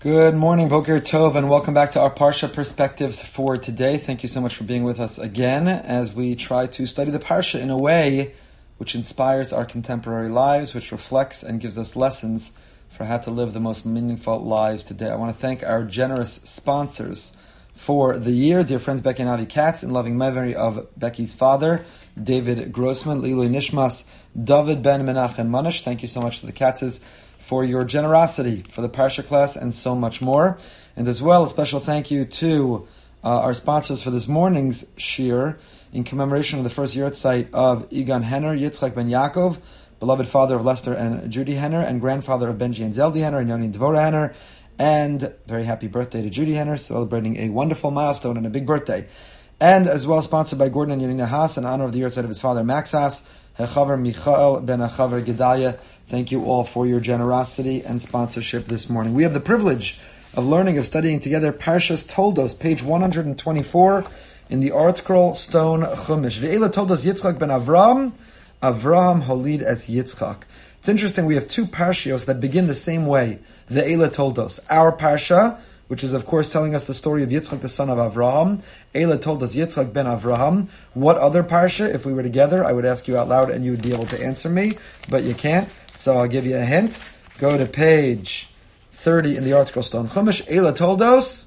Good morning, Boker Tov, and welcome back to our Parsha Perspectives for today. Thank you so much for being with us again as we try to study the Parsha in a way which inspires our contemporary lives, which reflects and gives us lessons for how to live the most meaningful lives today. I want to thank our generous sponsors for the year, dear friends Becky and Avi Katz, in loving memory of Becky's father, David Grossman, Lilu Nishmas, David Ben Menachem Manish. Thank you so much to the Katzes for your generosity for the Parsha class and so much more. And as well, a special thank you to our sponsors for this morning's shir in commemoration of the first yahrzeit of Egon Henner, Yitzchak Ben Yaakov, beloved father of Lester and Judy Henner, and grandfather of Benji and Zeldi Henner, and Yoni and Dvorah Henner. And very happy birthday to Judy Henner, celebrating a wonderful milestone and a big birthday. And as well sponsored by Gordon and Yanina Haas in honor of the yahrzeit of his father Max Haas, Hechaver Michael Ben Hechaver Gedalia. Thank you all for your generosity and sponsorship this morning. We have the privilege of learning, of studying together Parshas Toldos, page 124 in the Art Scroll Stone Chumash. Ve'ela Toldos Yitzchak ben Avraham Holid as Yitzchak. It's interesting, we have two parshios that begin the same way. Ve'ela Toldos, our parsha, which is of course telling us the story of Yitzchak, the son of Avraham. Eila told us Yitzchak ben Avraham. What other parsha? If we were together, I would ask you out loud and you would be able to answer me, but you can't. So I'll give you a hint. Go to page 30 in the Art Scroll Stone Chumash. Eila Toldos,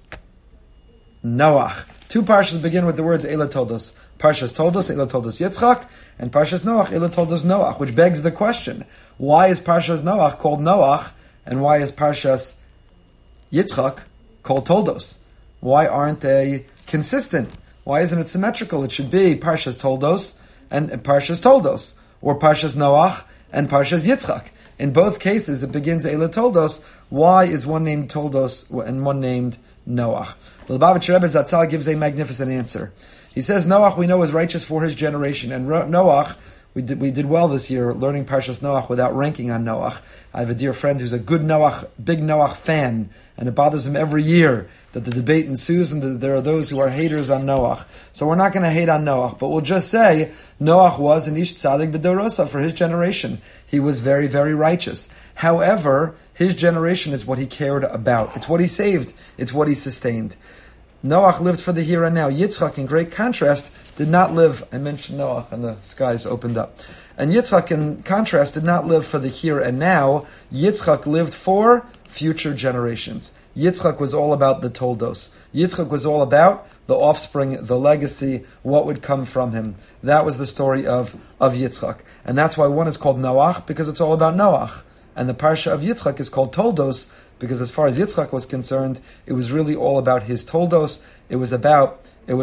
Noach. Two parshas begin with the words Eila Toldos. Parshas Toldos, Eila Toldos Yitzchak, and Parshas Noach, Eila Toldos Noach, which begs the question, why is Parshas Noach called Noach, and why is Parshas Yitzchak called Toldos? Why aren't they consistent? Why isn't it symmetrical? It should be Parshas Toldos and Parshas Toldos, or Parshas Noach and Parshas Yitzchak. In both cases, it begins Eila Toldos. Why is one named Toldos and one named Noach? The Lubavitcher Rebbe Zatzal gives a magnificent answer. He says Noach we know is righteous for his generation, and Noach, we did well this year learning Parshas Noach without ranking on Noach. I have a dear friend who's a good Noach, big Noach fan, and it bothers him every year that the debate ensues and that there are those who are haters on Noach. So we're not going to hate on Noach, but we'll just say Noach was an ish tzadik b'dorosa for his generation. He was very, very righteous. However, his generation is what he cared about. It's what he saved. It's what he sustained. Noach lived for the here and now. Yitzchak, in great contrast, did not live. I mentioned Noach and the skies opened up. And Yitzchak, in contrast, did not live for the here and now. Yitzchak lived for future generations. Yitzchak was all about the Toldos. Yitzchak was all about the offspring, the legacy, what would come from him. That was the story of Yitzchak. And that's why one is called Noach, because it's all about Noach. And the parsha of Yitzchak is called Toldos, because as far as Yitzchak was concerned, it was really all about his Toldos. It was about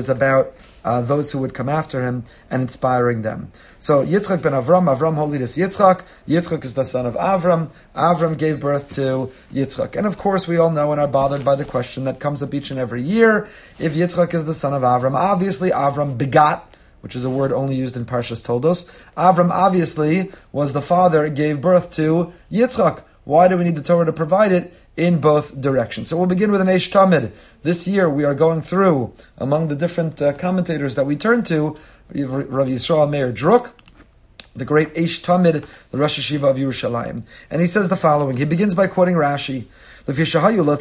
those who would come after him and inspiring them. So Yitzchak ben Avram Holidus Yitzchak. Yitzchak is the son of Avram. Avram gave birth to Yitzchak. And of course we all know and are bothered by the question that comes up each and every year. If Yitzchak is the son of Avram, obviously Avram begot, which is a word only used in Parshas Toldos. Avram obviously was the father, gave birth to Yitzchak. Why do we need the Torah to provide it in both directions? So we'll begin with an Eish Tamid. This year we are going through, among the different commentators that we turn to, Rav Yisrael Meir Druk, the great Eish Tamid, the Rosh Hashiva of Yerushalayim. And he says the following. He begins by quoting Rashi. We know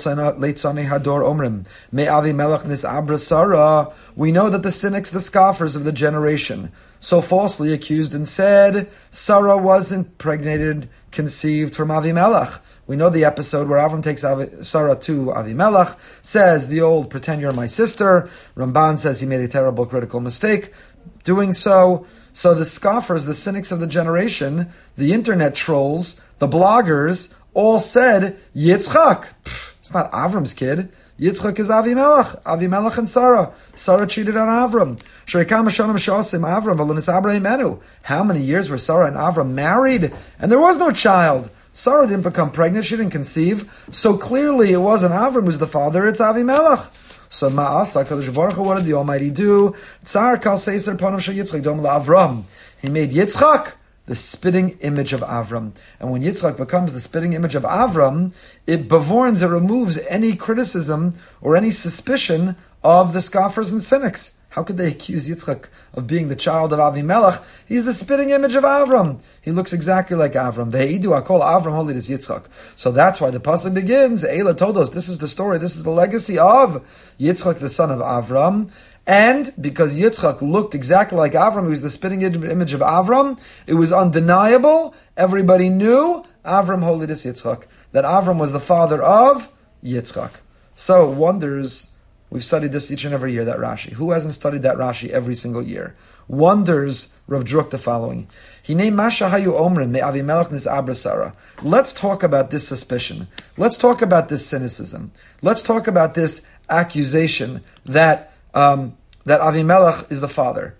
that the cynics, the scoffers of the generation, so falsely accused and said, Sarah was impregnated, conceived from Avimelech. We know the episode where Avram takes Sarah to Avimelech, says, the old, pretend you're my sister. Ramban says he made a terrible critical mistake doing so. So the scoffers, the cynics of the generation, the internet trolls, the bloggers, all said, Yitzchak. It's not Avram's kid. Yitzchak is Avimelech and Sarah. Sarah cheated on Avram. How many years were Sarah and Avram married? And there was no child. Sarah didn't become pregnant. She didn't conceive. So clearly it wasn't Avram who's the father. It's Avimelech. So Ma'asa, Kadosh Baruch Hu, what did the Almighty do? Tsar kal seiser panav shel Yitzchak dom la'Avram. He made Yitzchak the spitting image of Avram. And when Yitzchak becomes the spitting image of Avram, it bevorns, it removes any criticism or any suspicion of the scoffers and cynics. How could they accuse Yitzchak of being the child of Avimelech? He's the spitting image of Avram. He looks exactly like Avram. Ve'idu akol Avram holy is Yitzchak. So that's why the pasuk begins. Eila told us this is the story. This is the legacy of Yitzchak, the son of Avram. And because Yitzchak looked exactly like Avram, he was the spitting image of Avram, it was undeniable. Everybody knew Avram holy is Yitzchak, that Avram was the father of Yitzchak. So wonders. We've studied this each and every year, that Rashi. Who hasn't studied that Rashi every single year? Wonders Rav Druk the following. Let's talk about this suspicion. Let's talk about this cynicism. Let's talk about this accusation that Avimelech is the father.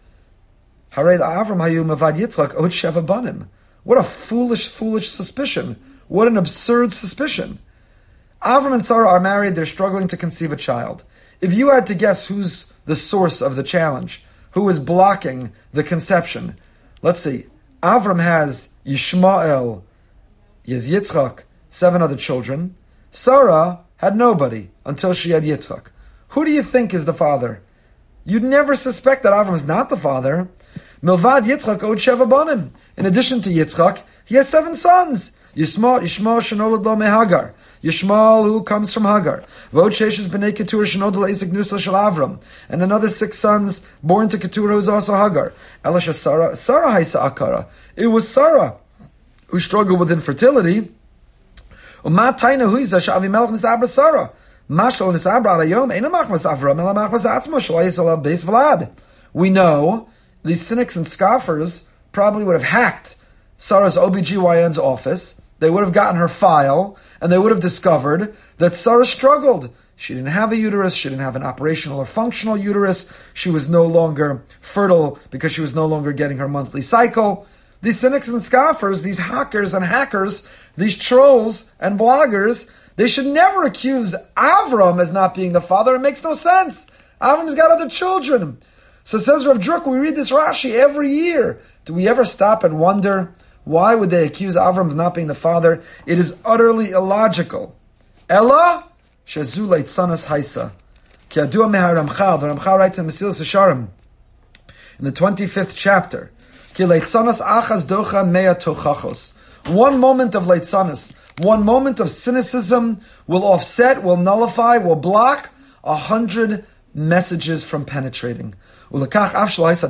What a foolish suspicion. What an absurd suspicion. Avram and Sarah are married, they're struggling to conceive a child. If you had to guess who's the source of the challenge, who is blocking the conception, let's see. Avram has Yishmael, he has Yitzchak, 7 other children. Sarah had nobody until she had Yitzchak. Who do you think is the father? You'd never suspect that Avram is not the father. Milvad Yitzchak od sheva banim. In addition to Yitzchak, he has 7 sons. Yishmael shenolad lo mehagar. Yishmael, who comes from Hagar. Vod sheishes b'nei Keturah shenolad le'isik nusla shel Avram. And another 6 sons born to Keturah, who's also Hagar. Elisha Sarah haisa akara. It was Sarah who struggled with infertility. Umat taina huiza she'avimelech nisabra Sarah. Mashal nisabra arayom eina machmas Avram ela machmas atzma shel yisol beis vlad. We know these cynics and scoffers probably would have hacked Sarah's OBGYN's office. They would have gotten her file, and they would have discovered that Sarah struggled. She didn't have a uterus, she didn't have an operational or functional uterus, she was no longer fertile because she was no longer getting her monthly cycle. These cynics and scoffers, these hackers and hackers, these trolls and bloggers, they should never accuse Avram as not being the father. It makes no sense. Avram's got other children. So says Rav Druk, we read this Rashi every year. Do we ever stop and wonder, why would they accuse Avram of not being the father? It is utterly illogical. Ella shezu leitzanos haisa. Ki adua mehar Ramchal. The Ramchal writes in Mesilas Yesharim, in the 25th chapter, Ki leitzanos achas dochan mea tochachos. One moment of leitzanos, one moment of cynicism will offset, will nullify, will block 100 messages from penetrating. That's the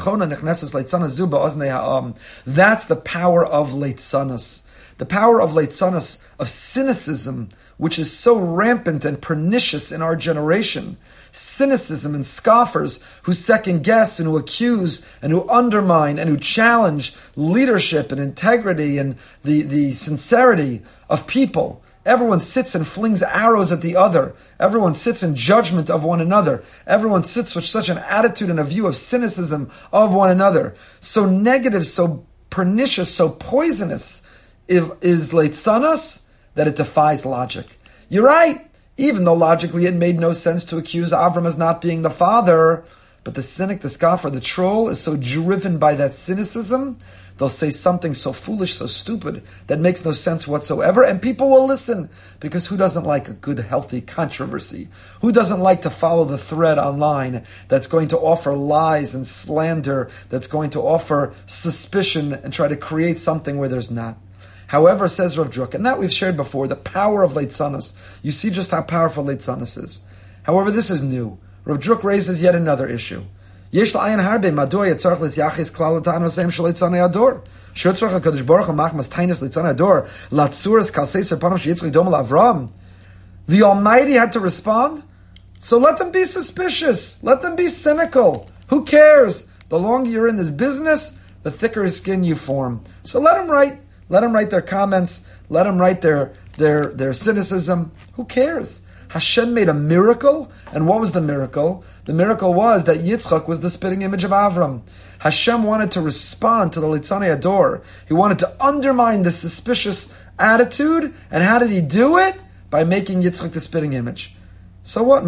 power of leitzanos. The power of leitzanos, of cynicism, which is so rampant and pernicious in our generation. Cynicism and scoffers who second guess and who accuse and who undermine and who challenge leadership and integrity and the sincerity of people. Everyone sits and flings arrows at the other. Everyone sits in judgment of one another. Everyone sits with such an attitude and a view of cynicism of one another. So negative, so pernicious, so poisonous is leitzanos that it defies logic. You're right. Even though logically it made no sense to accuse Avram as not being the father, but the cynic, the scoffer, the troll is so driven by that cynicism, they'll say something so foolish, so stupid, that makes no sense whatsoever, and people will listen, because who doesn't like a good, healthy controversy? Who doesn't like to follow the thread online that's going to offer lies and slander, that's going to offer suspicion and try to create something where there's not? However, says Rav Druk, and that we've shared before, the power of leitzanos. You see just how powerful leitzanos is. However, this is new. Rav Druk raises yet another issue. Yesh la'ayin harbe madoi yatzarch l'syachis klal l'tanos seim shel leitzanei ador. Shotzrach HaKadosh Baruch Hu machmas tainis leitzanei ador latzuras kalseiser panam sheyitzchak domel Avram. The Almighty had to respond. So let them be suspicious. Let them be cynical. Who cares? The longer you're in this business, the thicker skin you form. So let them write. Let them write their comments. Let them write their cynicism. Who cares? Hashem made a miracle, and what was the miracle? The miracle was that Yitzchak was the spitting image of Avram. Hashem wanted to respond to the Leitzanei Ador. He wanted to undermine the suspicious attitude, and how did he do it? By making Yitzchak the spitting image. So what?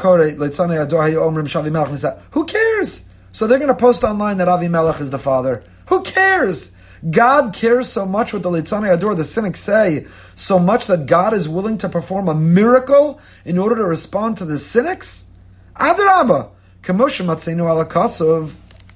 Who cares? So they're going to post online that Avimelech is the father. Who cares? God cares so much what the Leitzanei Ador, the cynics say, so much that God is willing to perform a miracle in order to respond to the cynics? Adrabah, Kemoshe Matzeinu ala Kasov.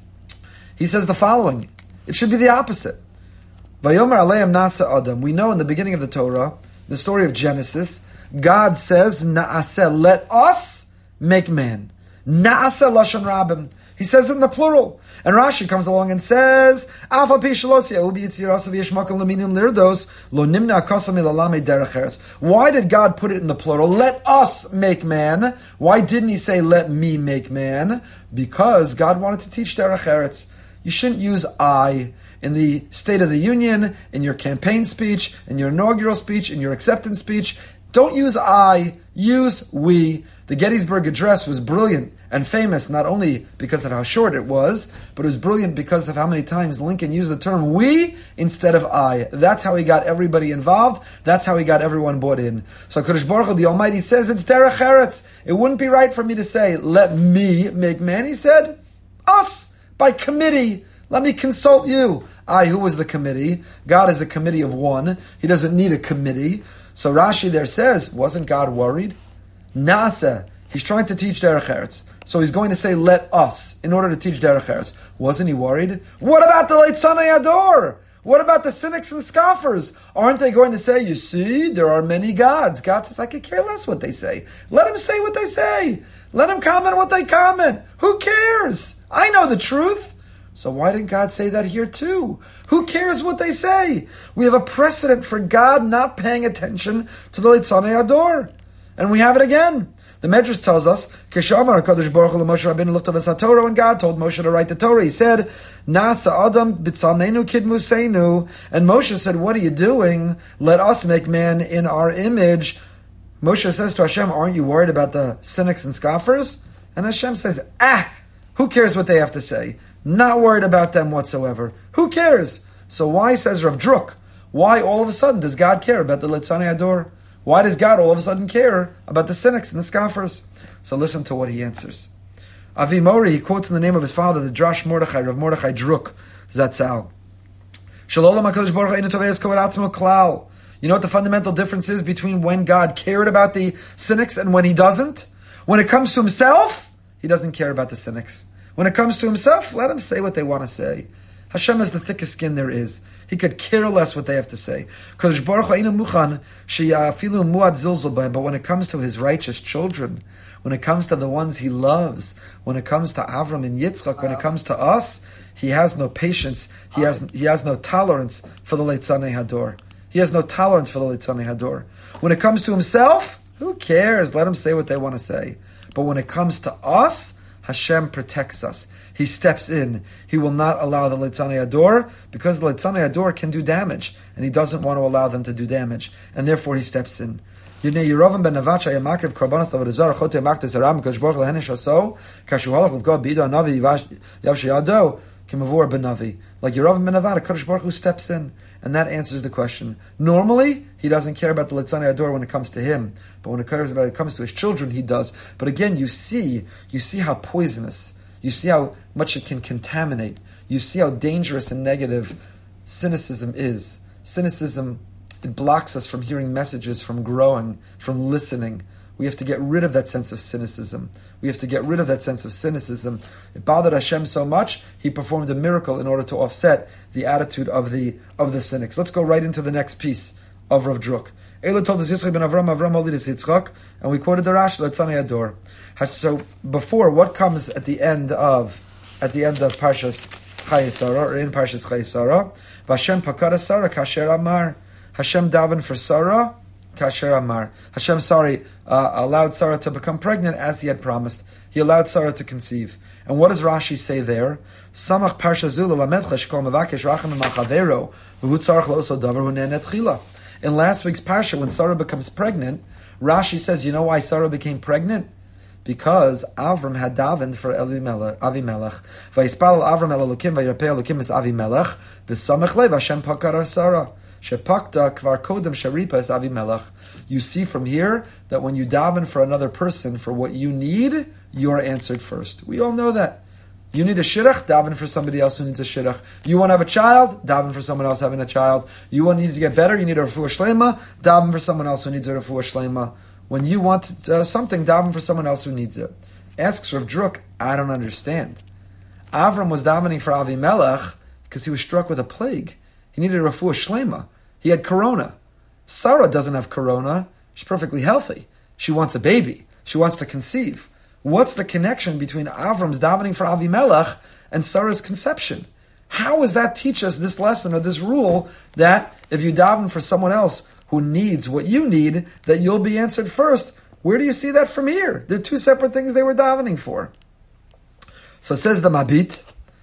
He says the following. It should be the opposite. Vayomer aleim nasa adam. We know in the beginning of the Torah, the story of Genesis, God says, Na'aseh, let us make man. Na'aseh lashon rabim. He says it in the plural. And Rashi comes along and says, Alpha pi shalosia ubi yitzirasav yeshmakom leminim lirdos lo nimna akasam ilalame derech. Why did God put it in the plural? Let us make man. Why didn't he say, let me make man? Because God wanted to teach derech eretz. You shouldn't use I in the State of the Union, in your campaign speech, in your inaugural speech, in your acceptance speech. Don't use I, use we. The Gettysburg Address was brilliant and famous not only because of how short it was, but it was brilliant because of how many times Lincoln used the term we instead of I. That's how he got everybody involved. That's how he got everyone bought in. So HaKadosh Baruch Hu, the Almighty, says it's derech eretz. It wouldn't be right for me to say, let me make man. He said, us, by committee. Let me consult you. Who was the committee? God is a committee of one. He doesn't need a committee. So Rashi there says, wasn't God worried? Nasa, he's trying to teach derech eretz. So he's going to say, let us, in order to teach derech eretz. Wasn't he worried? What about the Leitzanei Ador? What about the cynics and scoffers? Aren't they going to say, you see, there are many gods? God says, I could care less what they say. Let them say what they say. Let them comment what they comment. Who cares? I know the truth. So why didn't God say that here too? Who cares what they say? We have a precedent for God not paying attention to the Leitzanei Ador. And we have it again. The Medrash tells us, Keshamar HaKadosh Baruch Hu Moshe Rabbeinu L'Chtavas HaTorah, when God told Moshe to write the Torah, he said, Nasa Adam B'Tzalmenu Kidmuseinu. And Moshe said, what are you doing? Let us make man in our image. Moshe says to Hashem, aren't you worried about the cynics and scoffers? And Hashem says, who cares what they have to say? Not worried about them whatsoever. Who cares? So why, says Rav Druk, why all of a sudden does God care about the Leitzanei Ador? Why does God all of a sudden care about the cynics and the scoffers? So listen to what he answers. Avi Mori, he quotes in the name of his father, the Drash Mordechai, Rav Mordechai Druk, Zatzal. Shalom HaKadosh Baruch Hu Eino Tovei Esko V'Atzmo Klal. You know what the fundamental difference is between when God cared about the cynics and when he doesn't? When it comes to himself, he doesn't care about the cynics. When it comes to himself, let him say what they want to say. Hashem has the thickest skin there is. He could care less what they have to say. But when it comes to his righteous children, when it comes to the ones he loves, when it comes to Avram and Yitzchak, when it comes to us, he has no patience. He has no tolerance for the Leitzanei Hador. He has no tolerance for the Leitzanei Hador. When it comes to himself, who cares? Let him say what they want to say. But when it comes to us, Hashem protects us. He steps in. He will not allow the Leitzanei Ador, because the Leitzanei Ador can do damage, and he doesn't want to allow them to do damage, and therefore he steps in. Yerovam ben Nevat shaya makriv korbanos l'avodah zarah chote maktes aram because Baruch Hu lehenish haso kashu halach l'vgod b'ido hanavi yav sheyado kimavur benavi. Like Yerovam ben Nevat, HaKadosh Baruch Hu steps in, and that answers the question. Normally, he doesn't care about the Leitzanei Ador when it comes to him, but when it comes to his children, he does. But again, you see how poisonous, you see how much it can contaminate, you see how dangerous and negative cynicism is. Cynicism, it blocks us from hearing messages, from growing, from listening. We have to get rid of that sense of cynicism. It bothered Hashem so much, he performed a miracle in order to offset the attitude of the cynics. Let's go right into the next piece of Rav Druk. Ela told us Yitzchak ben Avram Olidus Yitzchak, and we quoted the Rashi Leitzanei Ador. So before, what comes at the end of Parshas Chayei Sarah, or in Parshas Chayei Sarah? Vashem pakara Sarah kasher amar. Hashem davened for Sarah kasher amar. Hashem, allowed Sarah to become pregnant as he had promised. He allowed Sarah to conceive. And what does Rashi say there? Samach parsha zula lamedcha shkol mevakesh rachamim al chavero v'hu tzarich lo'oso davar hu ne'enet chila. In last week's parsha, when Sarah becomes pregnant, Rashi says, you know why Sarah became pregnant? Because Avram had davened for Avimelech. Vayispal Avram el Elokim vayirpei Elokim es Avimelech v'samech lev Hashem pakar Sarah. Shepakta kvar kodem sharipa es Avimelech. You see from here that when you daven for another person for what you need, you're answered first. We all know that. You need a shidduch, daven for somebody else who needs a shidduch. You want to have a child, daven for someone else having a child. You need to get better, you need a refuah shlema, daven for someone else who needs a refuah shlema. When you want something, daven for someone else who needs it. Asks Rav Druk, I don't understand. Avram was davening for Avimelech because he was struck with a plague. He needed a refuah shlema. He had corona. Sarah doesn't have corona. She's perfectly healthy. She wants a baby. She wants to conceive. What's the connection between Avram's davening for Avimelech and Sarah's conception? How does that teach us this lesson or this rule that if you daven for someone else who needs what you need, that you'll be answered first? Where do you see that from here? They're two separate things they were davening for. So says the Mabit,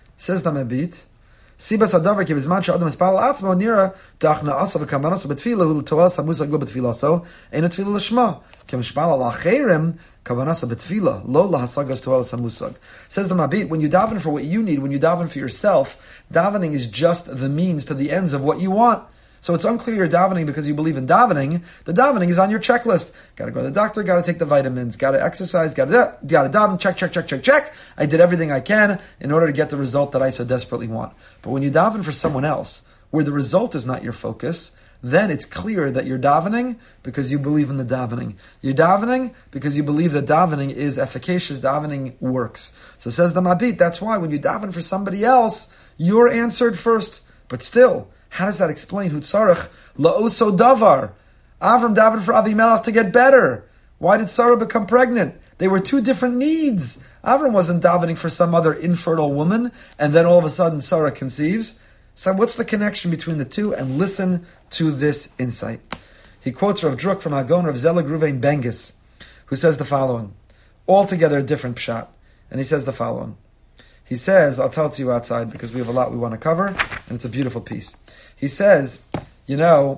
Sibas hadavar ki bizman she'adam mispal atzmo nira dachna aso v'kamanos b'tfila hu l'toel samuzag lo b'tfila so ein tfila l'shma ki mispal al acherem kavanos b'tfila lo lahasagas toel samusag. Says the Mabit, when you daven for what you need, when you daven for yourself, davening is just the means to the ends of what you want. So it's unclear you're davening because you believe in davening. The davening is on your checklist. Got to go to the doctor, got to take the vitamins, got to exercise, got to daven, check. I did everything I can in order to get the result that I so desperately want. But when you daven for someone else, where the result is not your focus, then it's clear that you're davening because you believe in the davening. You're davening because you believe that davening is efficacious, davening works. So says the Mabit, that's why when you daven for somebody else, you're answered first. But still, how does that explain Hutzarech la'oso davar? Avram davened for Avimelech to get better. Why did Sarah become pregnant? They were two different needs. Avram wasn't davening for some other infertile woman, and then all of a sudden Sarah conceives. So what's the connection between the two? And listen to this insight. He quotes Rav Druk from Hagon of Zelig Ruvain Bengis, who says the following, altogether a different pshat. And he says the following. He says, I'll tell it to you outside because we have a lot we want to cover, and it's a beautiful piece. He says, the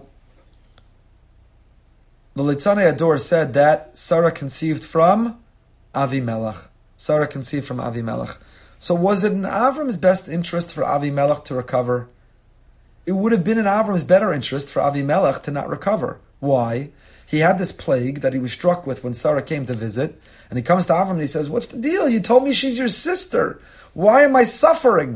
Litzanei Ador said that Sarah conceived from Avimelech. So was it in Avram's best interest for Avimelech to recover? It would have been in Avram's better interest for Avimelech to not recover. Why? He had this plague that he was struck with when Sarah came to visit, and he comes to Avram and he says, what's the deal? You told me she's your sister. Why am I suffering?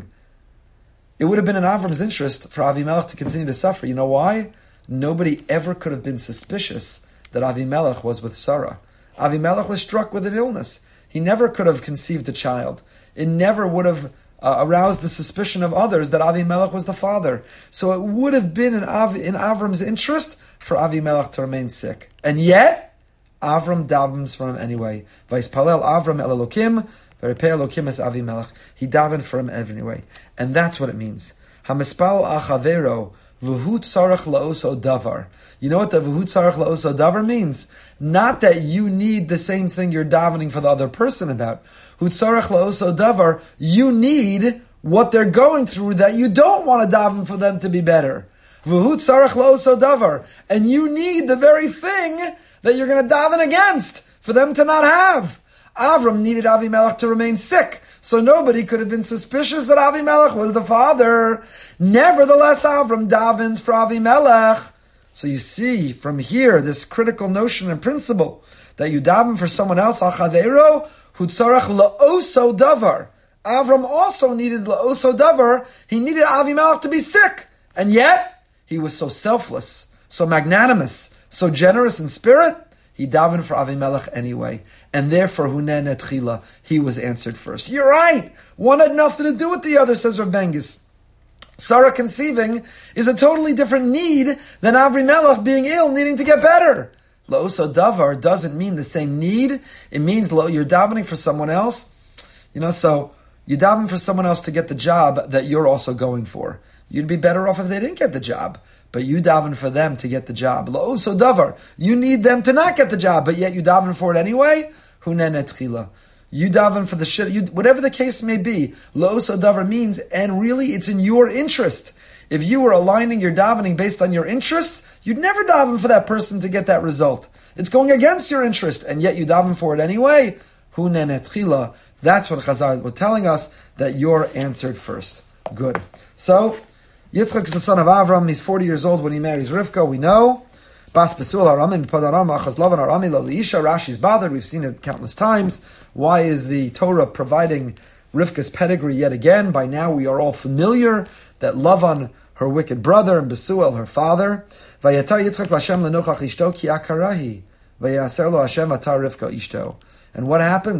It would have been in Avram's interest for Avimelech to continue to suffer. You know why? Nobody ever could have been suspicious that Avimelech was with Sarah. Avimelech was struck with an illness. He never could have conceived a child. It never would have aroused the suspicion of others that Avimelech was the father. So it would have been in Avram's interest for Avimelech to remain sick. And yet, Avram davens for him anyway. Vaispalel Avram el Elokim, Veripei Elokim es Avimelech. He davened for him anyway. And that's what it means. Hamispal achavero, v'hu tzarech la'oso davar. You know what the v'hu tzarech la'oso davar means? Not that you need the same thing you're davening for the other person about. Hu tzarech la'oso davar, you need what they're going through that you don't want to daven for them to be better. V'hu tzarech la'oso davar. And you need the very thing that you're going to daven against for them to not have. Avram needed Avimelech to remain sick, so nobody could have been suspicious that Avimelech was the father. Nevertheless, Avram davens for Avimelech. So you see from here this critical notion and principle that you daven for someone else, al chaveiro, hu tzarech la'oso davar. Avram also needed la'oso davar. He needed Avimelech to be sick, and yet he was so selfless, so magnanimous, so generous in spirit. He davened for Avimelech anyway. And therefore, Hunen etchila, he was answered first. You're right. One had nothing to do with the other, says Rav Bengis. Sarah conceiving is a totally different need than Avimelech being ill, needing to get better. La'oso davar doesn't mean the same need. It means you're davening for someone else. So you daven for someone else to get the job that you're also going for. You'd be better off if they didn't get the job. But you daven for them to get the job. La'oso davar. You need them to not get the job, but yet you daven for it anyway. Hunen etchila. You daven for the shit. Whatever the case may be, la'oso davar means, and really it's in your interest. If you were aligning your davening based on your interests, you'd never daven for that person to get that result. It's going against your interest, and yet you daven for it anyway. Hunen etchila. That's what Chazal were telling us, that you're answered first. Good. So, Yitzchak is the son of Avram. He's 40 years old when he marries Rivka. We know. Bas Besul Harami Mipad Aram Achaz Lavan Harami Lo Liisha. Rashi's bothered. We've seen it countless times. Why is the Torah providing Rivka's pedigree yet again? By now we are all familiar that Lavan, her wicked brother, and Besuel, her father. Vayatar Yitzchak Lashem Lenochach Ishto Ki Akarahi. Vayaser Lo Hashem Atar Rivka Ishto. And what happens?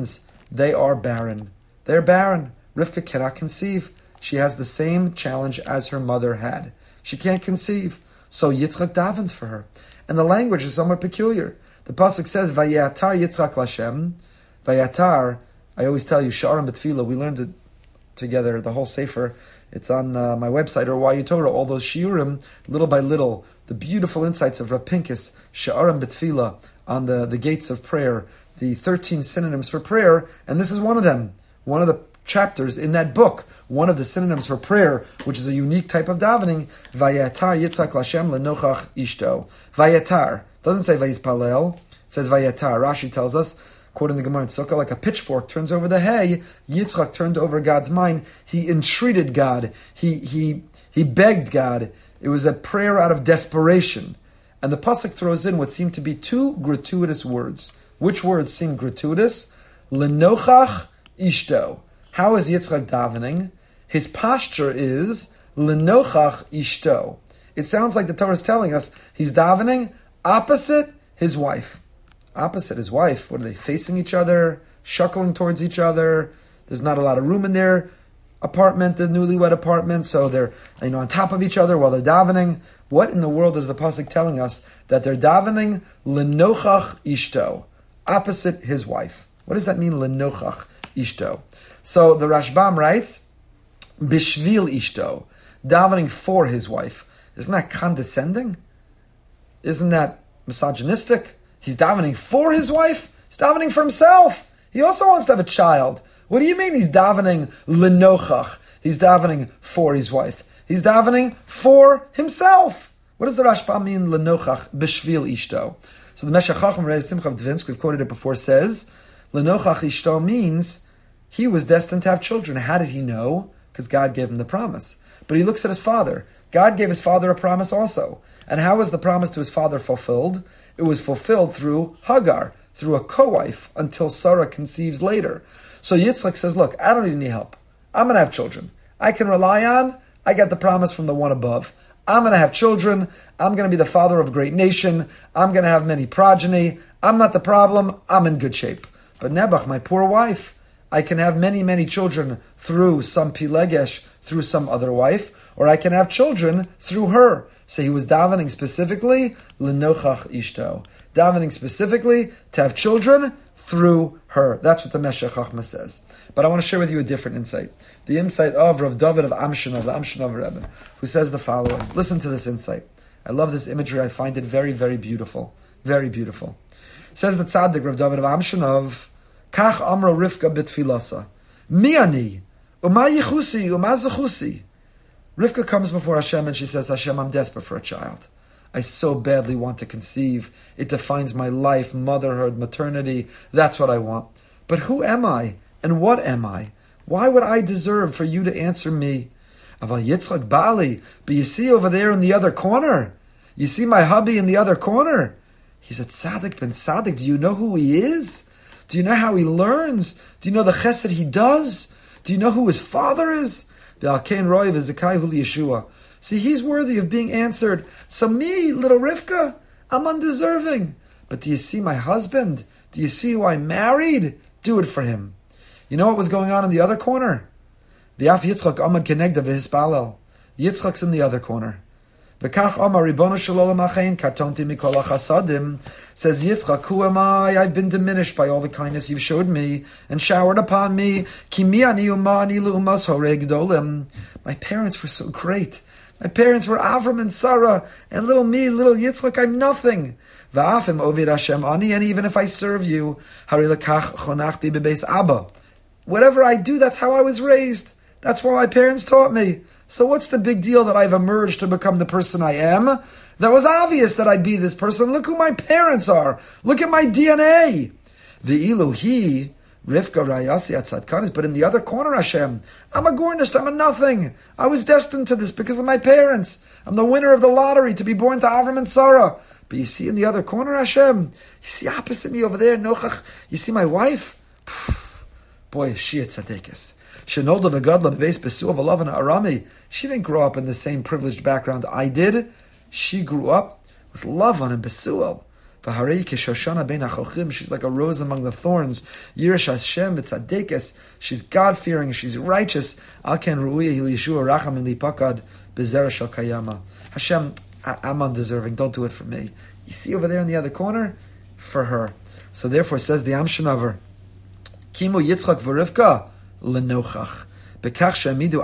they are barren. They're barren. Rivka cannot conceive. She has the same challenge as her mother had. She can't conceive. So Yitzchak davens for her. And the language is somewhat peculiar. The pasuk says, Vayatar Yitzchak Lashem. Vayatar, I always tell you, Sha'arim B'Tfilah, we learned it together, the whole Sefer. It's on my website, or YU Torah, all those shiurim, little by little, the beautiful insights of Rav Pincus, Sha'arim B'Tfilah, on the gates of prayer, the 13 synonyms for prayer, and this is one of them. One of the chapters in that book, one of the synonyms for prayer, which is a unique type of davening, Vayatar Yitzchak Lashem Lenochach Ishto. Vayatar, doesn't say Vayispalel, it says Vayatar. Rashi tells us, quoting the Gemara in Sukkah, like a pitchfork turns over the hay, Yitzchak turned over God's mind. He entreated God. He begged God. It was a prayer out of desperation. And the pasuk throws in what seem to be two gratuitous words. Which words seem gratuitous? Lenochach Ishto. How is Yitzchak davening? His posture is Lenochach Ishto. It sounds like the Torah is telling us he's davening opposite his wife. Opposite his wife. What are they, facing each other, shuckling towards each other? There's not a lot of room in their apartment, the newlywed apartment, so they're on top of each other while they're davening. What in the world is the pasuk telling us? That they're davening Lenochach Ishto, opposite his wife. What does that mean, Lenochach Ishto? So the Rashbam writes, Bishvil Ishto, davening for his wife. Isn't that condescending? Isn't that misogynistic? He's davening for his wife? He's davening for himself. He also wants to have a child. What do you mean he's davening Lenochach? He's davening for his wife. He's davening for himself. What does the Rashbam mean, Lenochach Bishvil Ishto? So the Meshech Chacham Rev Simcha of Dvinsk, we've quoted it before, says, Lenochach Ishto means he was destined to have children. How did he know? Because God gave him the promise. But he looks at his father. God gave his father a promise also. And how was the promise to his father fulfilled? It was fulfilled through Hagar, through a co-wife, until Sarah conceives later. So Yitzchak says, look, I don't need any help. I'm going to have children. I can rely on, I got the promise from the one above. I'm going to have children. I'm going to be the father of a great nation. I'm going to have many progeny. I'm not the problem. I'm in good shape. But Nebuch, my poor wife, I can have many, many children through some Pilegesh, through some other wife, or I can have children through her. So he was davening specifically, Lenochach Ishto. Davening specifically to have children through her. That's what the Meshech Chachma says. But I want to share with you a different insight. The insight of Rav David of Amshinov, the Amshinov Rebbe, who says the following. Listen to this insight. I love this imagery. I find it very, very beautiful. Very beautiful. Says the tzaddik, Rav David of Amshinov, Kach Amro Rivka B'tfilasa. Mi ani, Uma yichusi, Uma zechusi. Rivka comes before Hashem and she says, Hashem, I'm desperate for a child. I so badly want to conceive. It defines my life, motherhood, maternity. That's what I want. But who am I? And what am I? Why would I deserve for you to answer me? Aval Yitzchak Bali, but you see over there in the other corner? You see my hubby in the other corner? He's a tzaddik ben tzaddik. Do you know who he is? Do you know how he learns? Do you know the chesed he does? Do you know who his father is? See, he's worthy of being answered. So me, little Rivka, I'm undeserving. But do you see my husband? Do you see who I married? Do it for him. You know what was going on in the other corner? V'af Yitzchak amad kenegda v'hispalel. Yitzchak's in the other corner. V'kach amar ribono shel olam achein katonti mikol hachasadim. Says Yitzchak, who am I? I've been diminished by all the kindness you've showed me and showered upon me. Ki mi ani uma ani l'umas horei gdolim. My parents were so great. My parents were Avram and Sarah, and little me, little Yitzchak, I'm nothing. V'afim ovid Hashem ani, and even if I serve you, hari lekach chonachti bebeis Abba. Whatever I do, that's how I was raised. That's what my parents taught me. So what's the big deal that I've emerged to become the person I am? That was obvious that I'd be this person. Look who my parents are. Look at my DNA. Ve'ilu hi, Rivka rayasi atzadkanis. But in the other corner, Hashem, I'm a gornished, I'm a nothing. I was destined to this because of my parents. I'm the winner of the lottery to be born to Avram and Sarah. But you see in the other corner, Hashem, you see opposite me over there, Nochach, you see my wife? Boy, is she a tzaddikus. She didn't grow up in the same privileged background I did. She grew up with Lavan and Besuel. She's like a rose among the thorns. Yirish Hashem v'tzadekes. She's God-fearing. She's righteous. Alken ru'uyah hilishua racham lipakad bezerah shel kayama. Hashem, I'm undeserving. Don't do it for me. You see over there in the other corner? For her. So therefore says the Am Shenaver, Kimu Yitzchak v'Rivka lenochach. That's what the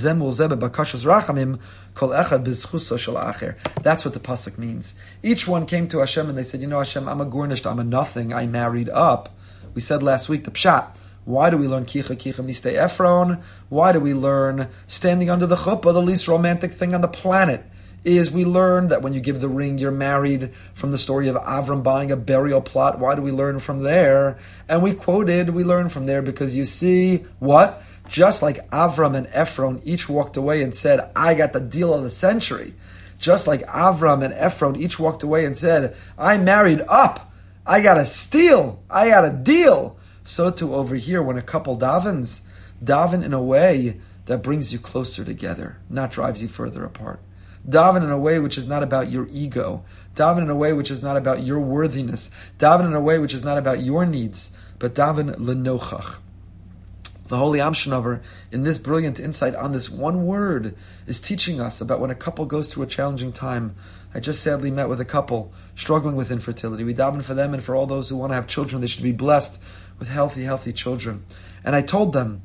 pasuk means. Each one came to Hashem and they said, Hashem, I'm a gornished, I'm a nothing, I married up. We said last week the pshat. Why do we learn kicha mistei Ephron? Why do we learn standing under the chuppah, the least romantic thing on the planet? Is we learn that when you give the ring, you're married, from the story of Avram buying a burial plot. Why do we learn from there? And we learn from there because you see, what? Just like Avram and Ephron each walked away and said, I got the deal of the century. Just like Avram and Ephron each walked away and said, I married up. I got a steal. I got a deal. So too over here, when a couple davens, daven in a way that brings you closer together, not drives you further apart. Daven in a way which is not about your ego. Daven in a way which is not about your worthiness. Daven in a way which is not about your needs, but daven lenochach. The Holy Am Shenaver, in this brilliant insight on this one word, is teaching us about when a couple goes through a challenging time. I just sadly met with a couple struggling with infertility. We daven for them and for all those who want to have children. They should be blessed with healthy children. And I told them,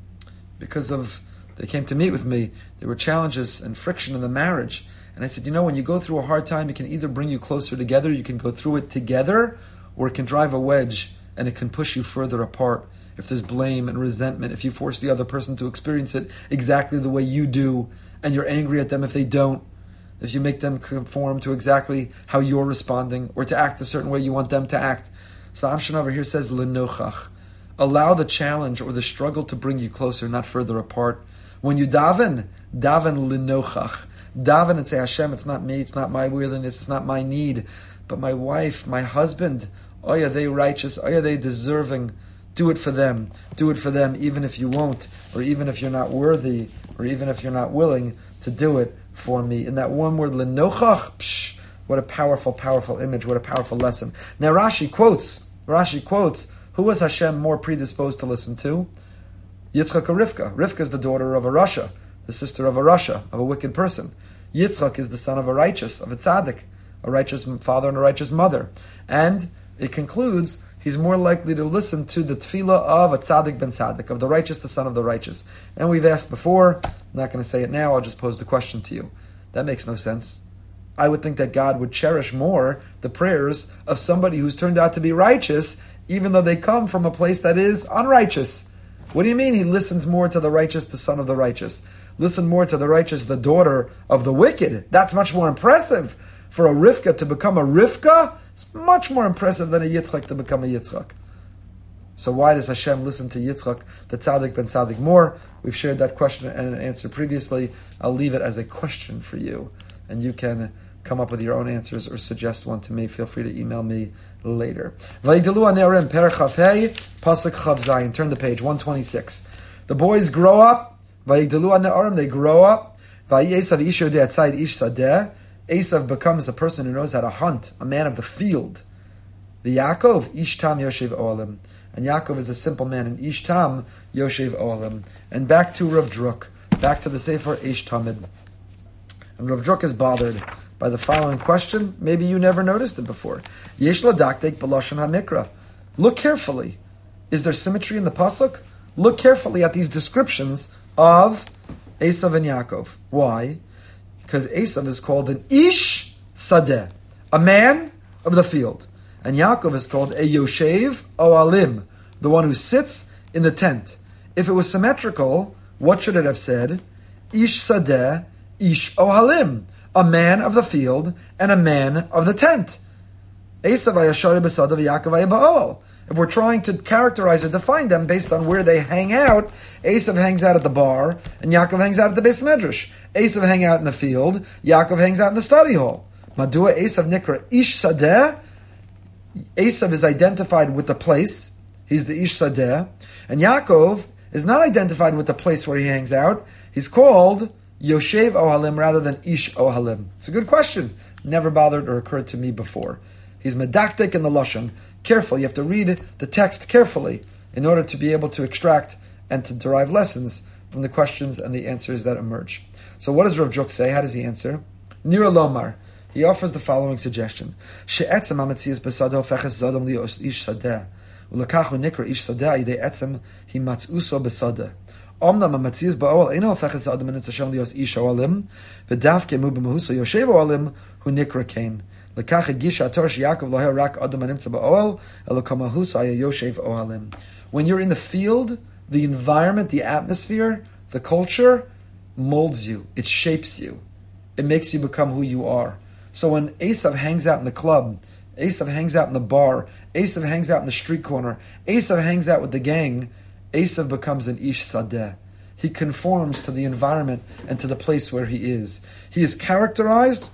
they came to meet with me, there were challenges and friction in the marriage. And I said, when you go through a hard time, it can either bring you closer together, you can go through it together, or it can drive a wedge and it can push you further apart. If there's blame and resentment, if you force the other person to experience it exactly the way you do, and you're angry at them if they don't, if you make them conform to exactly how you're responding, or to act a certain way you want them to act. So Am Shenaver here says, lenochach. Allow the challenge or the struggle to bring you closer, not further apart. When you daven lenochach. Daven and say, Hashem, it's not me, it's not my worthiness, it's not my need, but my wife, my husband, are they righteous, are they deserving? Do it for them, even if you won't, or even if you're not worthy, or even if you're not willing to do it for me. In that one word, lenochach, what a powerful image, what a powerful lesson. Now Rashi quotes, who was Hashem more predisposed to listen to? Yitzchak or Rivka. Rivka is the daughter of a Rasha, the sister of a Rasha, of a wicked person. Yitzchak is the son of a righteous, of a tzaddik, a righteous father and a righteous mother. And it concludes, he's more likely to listen to the tefillah of a tzaddik ben tzaddik, of the righteous, the son of the righteous. And we've asked before, I'm not going to say it now, I'll just pose the question to you. That makes no sense. I would think that God would cherish more the prayers of somebody who's turned out to be righteous, even though they come from a place that is unrighteous. What do you mean he listens more to the righteous, the son of the righteous? Listen more to the righteous, the daughter of the wicked. That's much more impressive. For a Rivka to become a Rivka, it's much more impressive than a Yitzchak to become a Yitzchak. So why does Hashem listen to Yitzchak, the tzaddik ben tzaddik, more? We've shared that question and an answer previously. I'll leave it as a question for you, and you can come up with your own answers or suggest one to me. Feel free to email me later. Vayigdalu hane'arim, perek chaf hei, pasuk chav zayin. Turn the page, 126. The boys grow up. Vayigdalu hane'arim, they grow up. Vayesav ish yodeh tzayid ish sadeh. Esav becomes a person who knows how to hunt, a man of the field. Yaakov ish tam yoshev oalim. And Yaakov is a simple man, and ish tam yoshev oalim. And back to Rav Druk, back to the Sefer Eish Tamid. And Rav Druk is bothered by the following question. Maybe you never noticed it before. Yesh ladaktek b'lashon hamikra. Look carefully. Is there symmetry in the pasuk? Look carefully at these descriptions of Esav and Yaakov. Why? Because Esav is called an ish sadeh, a man of the field. And Yaakov is called a yoshev oalim, the one who sits in the tent. If it was symmetrical, what should it have said? Ish sadeh, ish ohalim, a man of the field and a man of the tent. Esav ayashari b'sadav, Yaakov ayaba'ol. If we're trying to characterize or define them based on where they hang out, Esav hangs out at the bar, and Yaakov hangs out at the Beis Medrash. Esav hangs out in the field, Yaakov hangs out in the study hall. Madua Esav nikra ish sadeh. Esav is identified with the place. He's the ish sadeh. And Yaakov is not identified with the place where he hangs out. He's called Yoshev Ohalim rather than Ish Ohalim. It's a good question. Never bothered or occurred to me before. He's medactic in the lashon. Careful, you have to read the text carefully in order to be able to extract and to derive lessons from the questions and the answers that emerge. So what does Rav Juk say? How does he answer? Nira Lomar. He offers the following suggestion. She'etzem ha'metzias b'sadeh hofeches zadam li'os ish sadeh. U'lekachu nikra ish sadeh yidei etzem hi matz'uso b'sadeh. Omnam ha'metzias ba'ol eino hofeches zadam min tzashem li'os ish oalim v'davke mu b'mehuso yoshev oalim hu nikra kain. Lekach gisha ator she'Yaakov loher rak adam ha'nimtza ba'ol elokam ha'huso haya yoshev oalim. When you're in the field, the environment, the atmosphere, the culture molds you. It shapes you. It makes you become who you are. So when Esav hangs out in the club, Esav hangs out in the bar, Esav hangs out in the street corner, Esav hangs out with the gang, Esav becomes an Ish Sadeh. He conforms to the environment and to the place where he is. He is characterized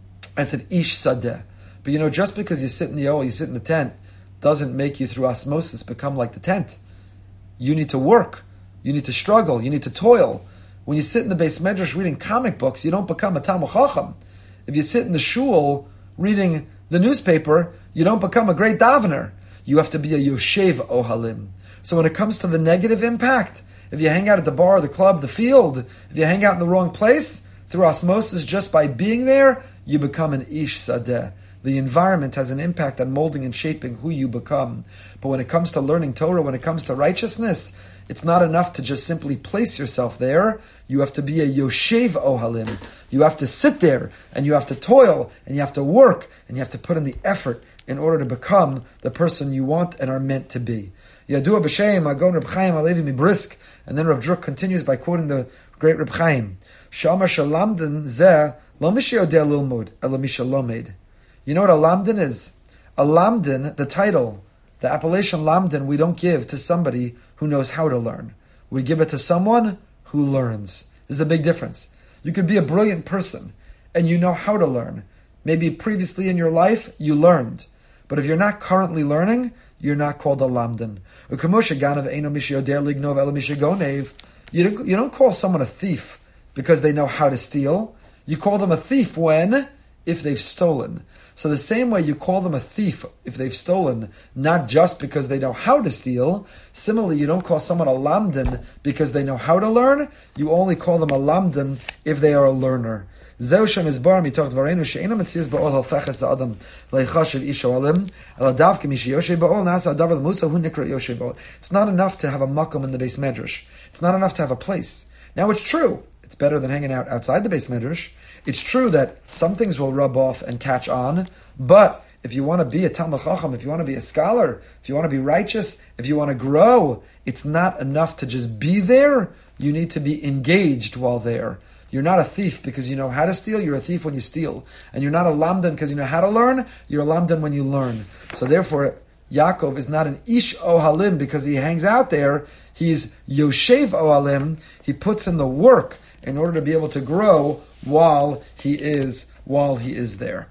as an Ish Sadeh. But just because you sit in the Ohel, you sit in the tent, doesn't make you through osmosis become like the tent. You need to work. You need to struggle. You need to toil. When you sit in the Beis Medrash reading comic books, you don't become a Talmid Chacham. If you sit in the shul reading the newspaper, you don't become a great davener. You have to be a Yoshev Ohalim. So when it comes to the negative impact, if you hang out at the bar, the club, the field, if you hang out in the wrong place, through osmosis, just by being there, you become an Ish Sadeh. The environment has an impact on molding and shaping who you become. But when it comes to learning Torah, when it comes to righteousness, it's not enough to just simply place yourself there. You have to be a Yoshev Ohalim. You have to sit there, and you have to toil, and you have to work, and you have to put in the effort in order to become the person you want and are meant to be. Yadua b'shem Agon Reb Chaim Alevi Mibrisk, and then Rav Druk continues by quoting the great Reb Chaim. Shamar shalamden zeh lo mishi yodeh lilmud elo misha lomed. You know what a lamdan is? A lamdan, the title, the appellation lamdan, we don't give to somebody who knows how to learn. We give it to someone who learns. There's a big difference. You could be a brilliant person and you know how to learn. Maybe previously in your life you learned. But if you're not currently learning, you're not called a lamdan. You don't call someone a thief because they know how to steal. You call them a thief if they've stolen. So the same way you call them a thief if they've stolen, not just because they know how to steal. Similarly, you don't call someone a lamdan because they know how to learn. You only call them a lamdan if they are a learner. It's not enough to have a makom in the Beis Medrash. It's not enough to have a place. Now it's true. It's better than hanging out outside the Beis Medrash. It's true that some things will rub off and catch on, but if you want to be a Talmid Chacham, if you want to be a scholar, if you want to be righteous, if you want to grow, it's not enough to just be there. You need to be engaged while there. You're not a thief because you know how to steal. You're a thief when you steal. And you're not a lamdan because you know how to learn. You're a lamdan when you learn. So therefore, Yaakov is not an Ish Ohalim because he hangs out there. He's Yoshev Ohalim. He puts in the work in order to be able to grow while he is there.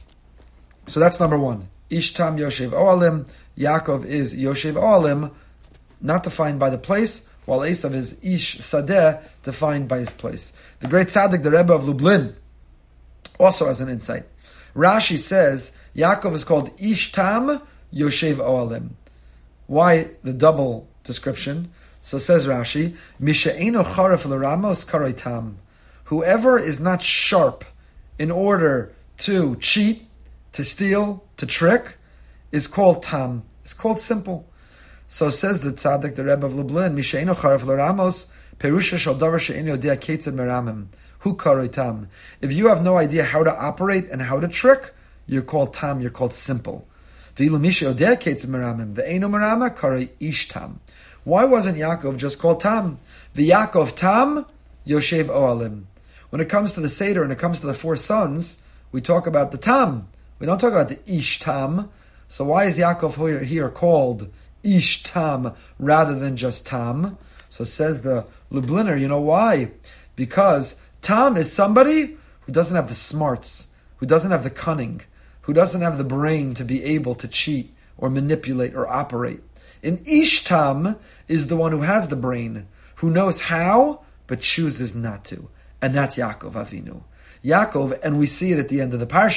So that's number one. Ish Tam Yoshev Ohalim. Yaakov is Yoshev Ohalim, not defined by the place, while Esav is Ish Sadeh, defined by his place. The great tzaddik, the Rebbe of Lublin, also has an insight. Rashi says Yaakov is called Ish Tam Yoshev Ohalim. Why the double description? So says Rashi, Misha'eno charef l'ramos karoi tam. Whoever is not sharp in order to cheat, to steal, to trick, is called tam. It's called simple. So says the tzaddik, the Rebbe of Lublin, Misha'eno charef l'ramos perusha shal davar she'eno yodea ketzad meramim. Hu karoi tam. If you have no idea how to operate and how to trick, you're called tam. You're called simple. V'ilu misha yodea ketzad meramim. Ve'eno merama karoi ish tam. Why wasn't Yaakov just called Tam? The Yaakov Tam, Yoshev Ohalim. When it comes to the Seder and it comes to the four sons, we talk about the Tam. We don't talk about the Ish Tam. So why is Yaakov here called Ish Tam rather than just Tam? So says the Lubliner, you know why? Because Tam is somebody who doesn't have the smarts, who doesn't have the cunning, who doesn't have the brain to be able to cheat or manipulate or operate. An Ish Tam is the one who has the brain, who knows how, but chooses not to. And that's Yaakov Avinu. Yaakov, and we see it at the end of the Parsha.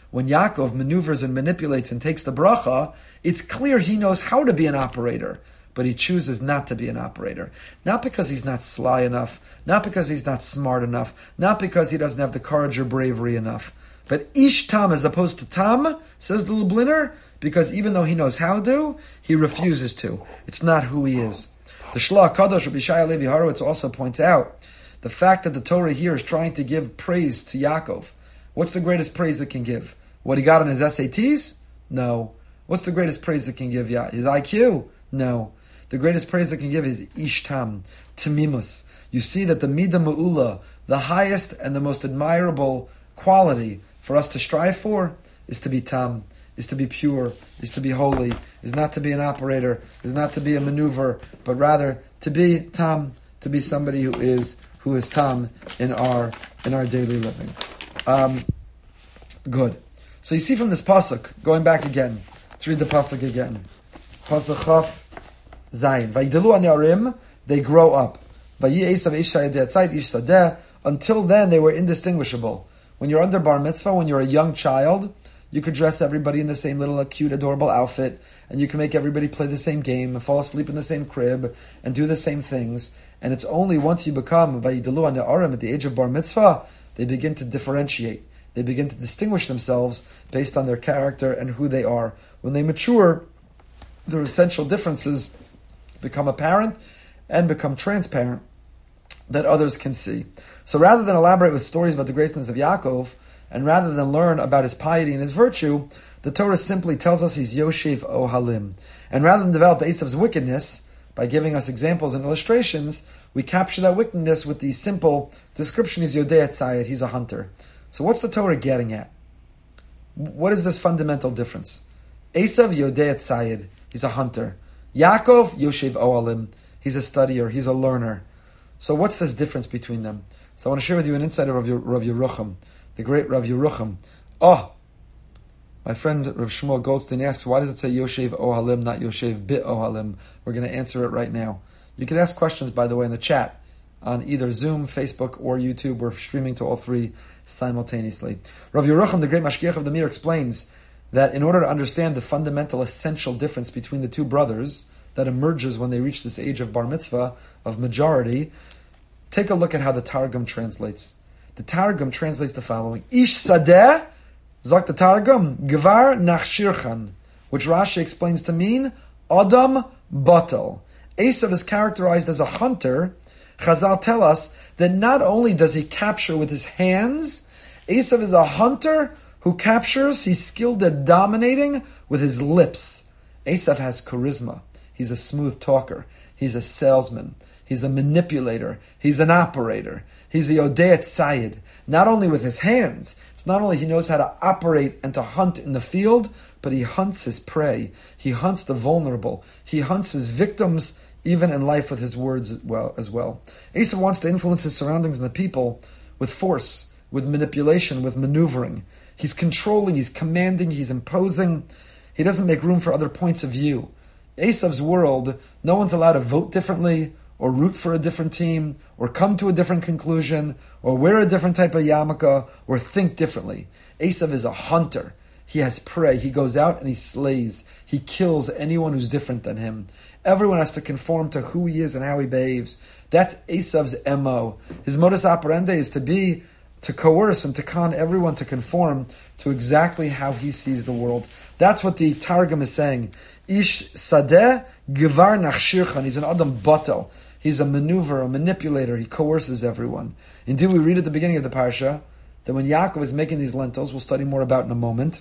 when Yaakov maneuvers and manipulates and takes the bracha, it's clear he knows how to be an operator, but he chooses not to be an operator. Not because he's not sly enough, not because he's not smart enough, not because he doesn't have the courage or bravery enough. But ish tam as opposed to tam, says the Lubliner, because even though he knows how to, he refuses to. It's not who he is. The Shloach Kadosh Rabbi Shai Levi Horowitz also points out the fact that the Torah here is trying to give praise to Yaakov. What's the greatest praise it can give? What he got on his SATs? No. What's the greatest praise it can give? His IQ? No. The greatest praise it can give is ishtam, tamimus. You see that the midah ma'ula, the highest and the most admirable quality for us to strive for, is to be tam, is to be pure, is to be holy, is not to be an operator, is not to be a maneuver, but rather to be tam, to be somebody who is tam in our daily living. Good. So you see from this pasuk, going back again, let's read the pasuk again. Pasuk Chaf Zayin. Vayidelu Anarim, they grow up. Vayi Esav Ish Sayedeh Tzait Ish Sadeh. Until then, they were indistinguishable. When you're under bar mitzvah, when you're a young child, you could dress everybody in the same little cute, adorable outfit, and you can make everybody play the same game, and fall asleep in the same crib, and do the same things. And it's only once you become Vayidelu Anarim at the age of bar mitzvah, they begin to differentiate. They begin to distinguish themselves based on their character and who they are. When they mature, their essential differences become apparent and become transparent that others can see. So rather than elaborate with stories about the greatness of Yaakov, and rather than learn about his piety and his virtue, the Torah simply tells us he's Yoshev Ohalim. And rather than develop Esav's wickedness by giving us examples and illustrations, we capture that wickedness with the simple description: he's Yodei Tzayid, he's a hunter. So what's the Torah getting at? What is this fundamental difference? Esav Yodei Tzayid, he's a hunter. Yaakov Yoshev Ohalim, he's a studier, he's a learner. So what's this difference between them? So I want to share with you an insight of Rav Yerucham, the great Rav Yerucham. My friend Rav Shmuel Goldstein asks, why does it say Yoshev Ohalim, not Yoshev Bit Ohalim? We're going to answer it right now. You can ask questions, by the way, in the chat on either Zoom, Facebook, or YouTube. We're streaming to all three simultaneously. Rav Yerucham, the great Mashgiach of the Mir, explains that in order to understand the fundamental, essential difference between the two brothers that emerges when they reach this age of bar mitzvah, of majority, take a look at how the Targum translates. The Targum translates the following: Ish Sadeh, Zok the Targum, Gvar Nachshirchan, which Rashi explains to mean Adam Batal. Esav is characterized as a hunter. Chazal tell us that not only does he capture with his hands, Esav is a hunter who captures, he's skilled at dominating with his lips. Esav has charisma. He's a smooth talker. He's a salesman. He's a manipulator. He's an operator. He's a Yodei Tzayid. Not only with his hands, it's not only he knows how to operate and to hunt in the field, but he hunts his prey. He hunts the vulnerable. He hunts his victims, even in life, with his words as well. Esav wants to influence his surroundings and the people with force, with manipulation, with maneuvering. He's controlling, he's commanding, he's imposing. He doesn't make room for other points of view. Esav's world, no one's allowed to vote differently, or root for a different team, or come to a different conclusion, or wear a different type of yarmulke, or think differently. Esav is a hunter. He has prey. He goes out and he slays. He kills anyone who's different than him. Everyone has to conform to who he is and how he behaves. That's Esav's MO. His modus operandi is to coerce and to con everyone to conform to exactly how he sees the world. That's what the Targum is saying. Ish Sadeh Gvar Nachshirchan. He's an Adam Batel. He's a maneuver, a manipulator. He coerces everyone. Indeed, we read at the beginning of the parsha that when Yaakov is making these lentils, we'll study more about in a moment,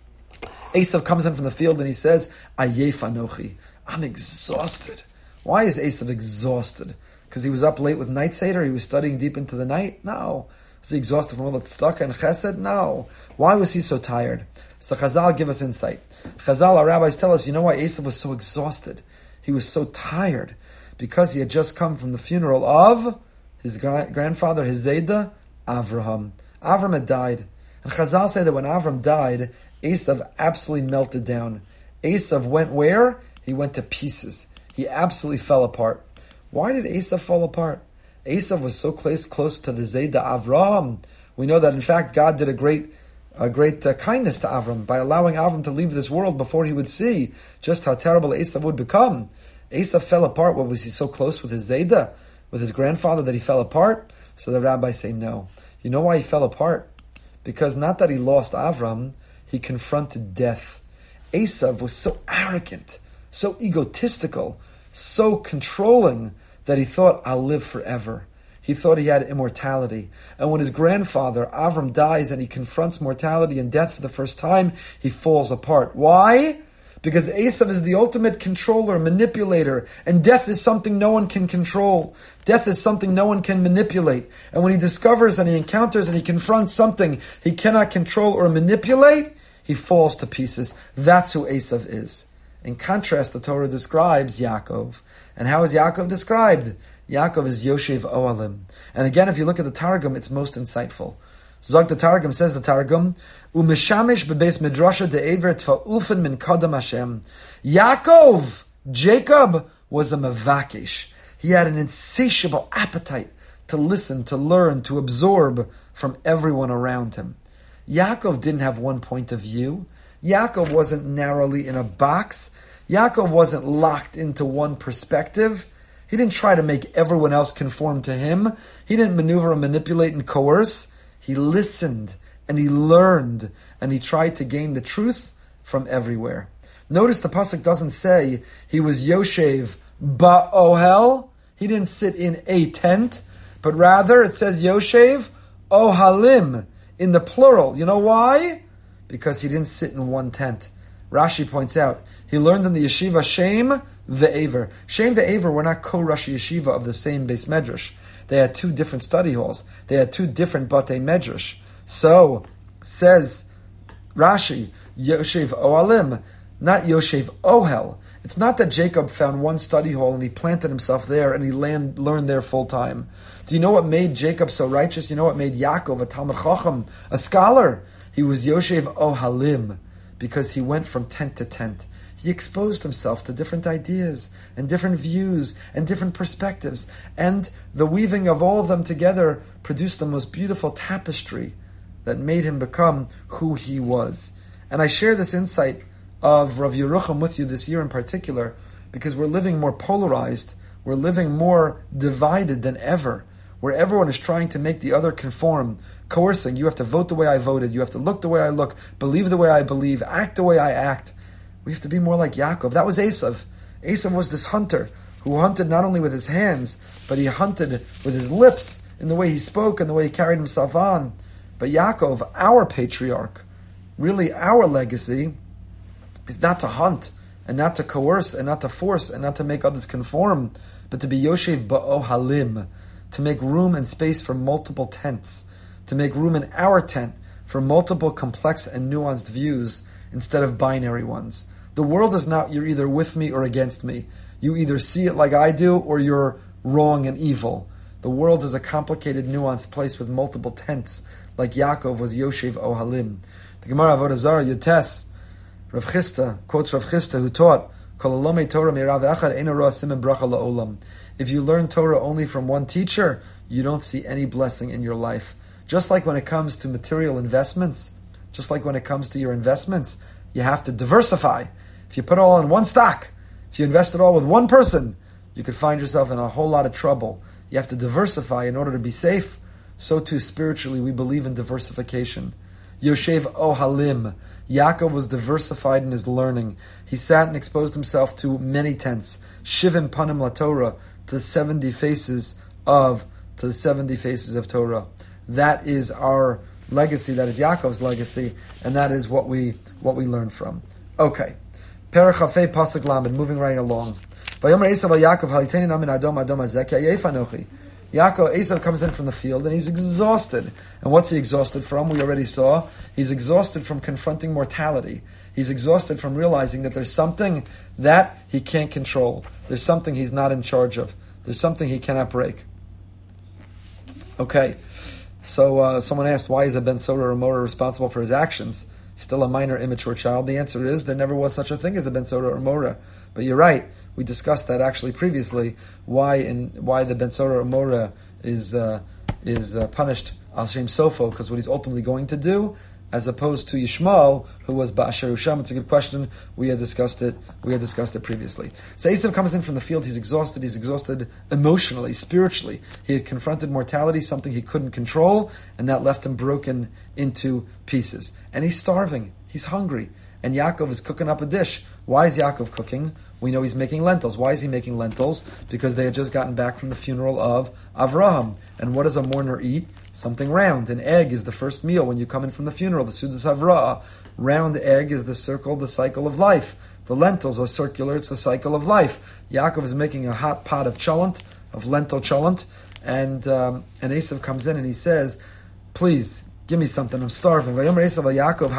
Esav comes in from the field and he says, Ayef Anochi, I'm exhausted. Why is Esav exhausted? Because he was up late with night seder? He was studying deep into the night? No. Was he exhausted from all the tzedakah and chesed? No. Why was he so tired? So Chazal give us insight. Chazal, our rabbis tell us, you know why Esav was so exhausted? He was so tired because he had just come from the funeral of his grandfather, his Zayda, Avraham. Avram had died. And Chazal say that when Avram died, Esav absolutely melted down. Esav went where? He went to pieces. He absolutely fell apart. Why did Esav fall apart? Esav was so close to the Zayda Avraham. We know that in fact God did a great kindness to Avram by allowing Avram to leave this world before he would see just how terrible Esav would become. Esav fell apart. What, was he so close with his Zayda, with his grandfather, that he fell apart? So the rabbis say no. You know why he fell apart? Because not that he lost Avram, he confronted death. Esav was so arrogant, so egotistical, so controlling that he thought, I'll live forever. He thought he had immortality. And when his grandfather, Avram, dies and he confronts mortality and death for the first time, he falls apart. Why? Because Esav is the ultimate controller, manipulator, and death is something no one can control. Death is something no one can manipulate. And when he discovers and he encounters and he confronts something he cannot control or manipulate, he falls to pieces. That's who Esav is. In contrast, the Torah describes Yaakov. And how is Yaakov described? Yaakov is Yoshev Ohalim. And again, if you look at the Targum, it's most insightful. Zog the Targum, says the Targum, Umeshamish bebeis midrasha de'ever tfa'ufen min kadam Hashem. Yaakov, Jacob, was a mevakesh. He had an insatiable appetite to listen, to learn, to absorb from everyone around him. Yaakov didn't have one point of view. Yaakov wasn't narrowly in a box. Yaakov wasn't locked into one perspective. He didn't try to make everyone else conform to him. He didn't maneuver and manipulate and coerce. He listened and he learned and he tried to gain the truth from everywhere. Notice the pasuk doesn't say he was Yoshev ba'ohel. He didn't sit in a tent, but rather it says Yoshev ohalim in the plural. You know why? Because he didn't sit in one tent. Rashi points out, he learned in the yeshiva Shem ve'Aver. Shem ve'Aver were not co-Rashi yeshiva of the same base medrash. They had two different study halls. They had two different batei medrash. So, says Rashi, Yoshev Ohalim, not Yoshev Ohel. It's not that Jacob found one study hall and he planted himself there and he learned there full time. Do you know what made Jacob so righteous? You know what made Yaakov a Talmid Chacham, a scholar? He was Yoshev Ohalim because he went from tent to tent. He exposed himself to different ideas and different views and different perspectives. And the weaving of all of them together produced the most beautiful tapestry that made him become who he was. And I share this insight of Rav Yerucham with you this year in particular because we're living more polarized, we're living more divided than ever, where everyone is trying to make the other conform, coercing, you have to vote the way I voted, you have to look the way I look, believe the way I believe, act the way I act. We have to be more like Yaakov. That was Esav. Esav was this hunter who hunted not only with his hands, but he hunted with his lips in the way he spoke and the way he carried himself on. But Yaakov, our patriarch, really our legacy, is not to hunt and not to coerce and not to force and not to make others conform, but to be Yoshev ba'ohalim, to make room and space for multiple tents, to make room in our tent for multiple complex and nuanced views instead of binary ones. The world is not you're either with me or against me. You either see it like I do or you're wrong and evil. The world is a complicated, nuanced place with multiple tents, like Yaakov was Yoshev Ohalim. The Gemara Avodah Zarah Yotes, Rav Chisda quotes Rav Chisda who taught, if you learn Torah only from one teacher, you don't see any blessing in your life. Just like when it comes to material investments, just like when it comes to your investments, you have to diversify. If you put it all in one stock, if you invest it all with one person, you could find yourself in a whole lot of trouble. You have to diversify in order to be safe. So too spiritually, we believe in diversification. Yoshev Ohalim. Yaakov was diversified in his learning. He sat and exposed himself to many tents. Shivim Panim LaTorah, to the 70 faces of Torah. That is our legacy. That is Yaakov's legacy, and that is what we learn from. Okay, Perach Chafei Pasuk Lamed. Moving right along. Yaakov, Esav comes in from the field and he's exhausted. And what's he exhausted from? We already saw. He's exhausted from confronting mortality. He's exhausted from realizing that there's something that he can't control. There's something he's not in charge of. There's something he cannot break. Okay, so someone asked, why is a Ben Sora or Mora responsible for his actions? Still a minor, immature child. The answer is, there never was such a thing as a Ben Sora or Mora. But you're right. We discussed that actually previously. Why the Ben Sora or Mora is punished al Shem Sofo, because what he's ultimately going to do as opposed to Yishmael, who was Ba'asher Usham? It's a good question. We had discussed it previously. So Esav comes in from the field. He's exhausted emotionally, spiritually. He had confronted mortality, something he couldn't control, and that left him broken into pieces. And he's starving. He's hungry. And Yaakov is cooking up a dish. Why is Yaakov cooking? We know he's making lentils. Why is he making lentils? Because they had just gotten back from the funeral of Avraham. And what does a mourner eat? Something round. An egg is the first meal when you come in from the funeral, the Sudas Havrah. Round egg is the cycle of life. The lentils are circular, it's the cycle of life. Yaakov is making a hot pot of cholent, of lentil cholent, and Esav comes in and he says, please, give me something, I'm starving. Give me some of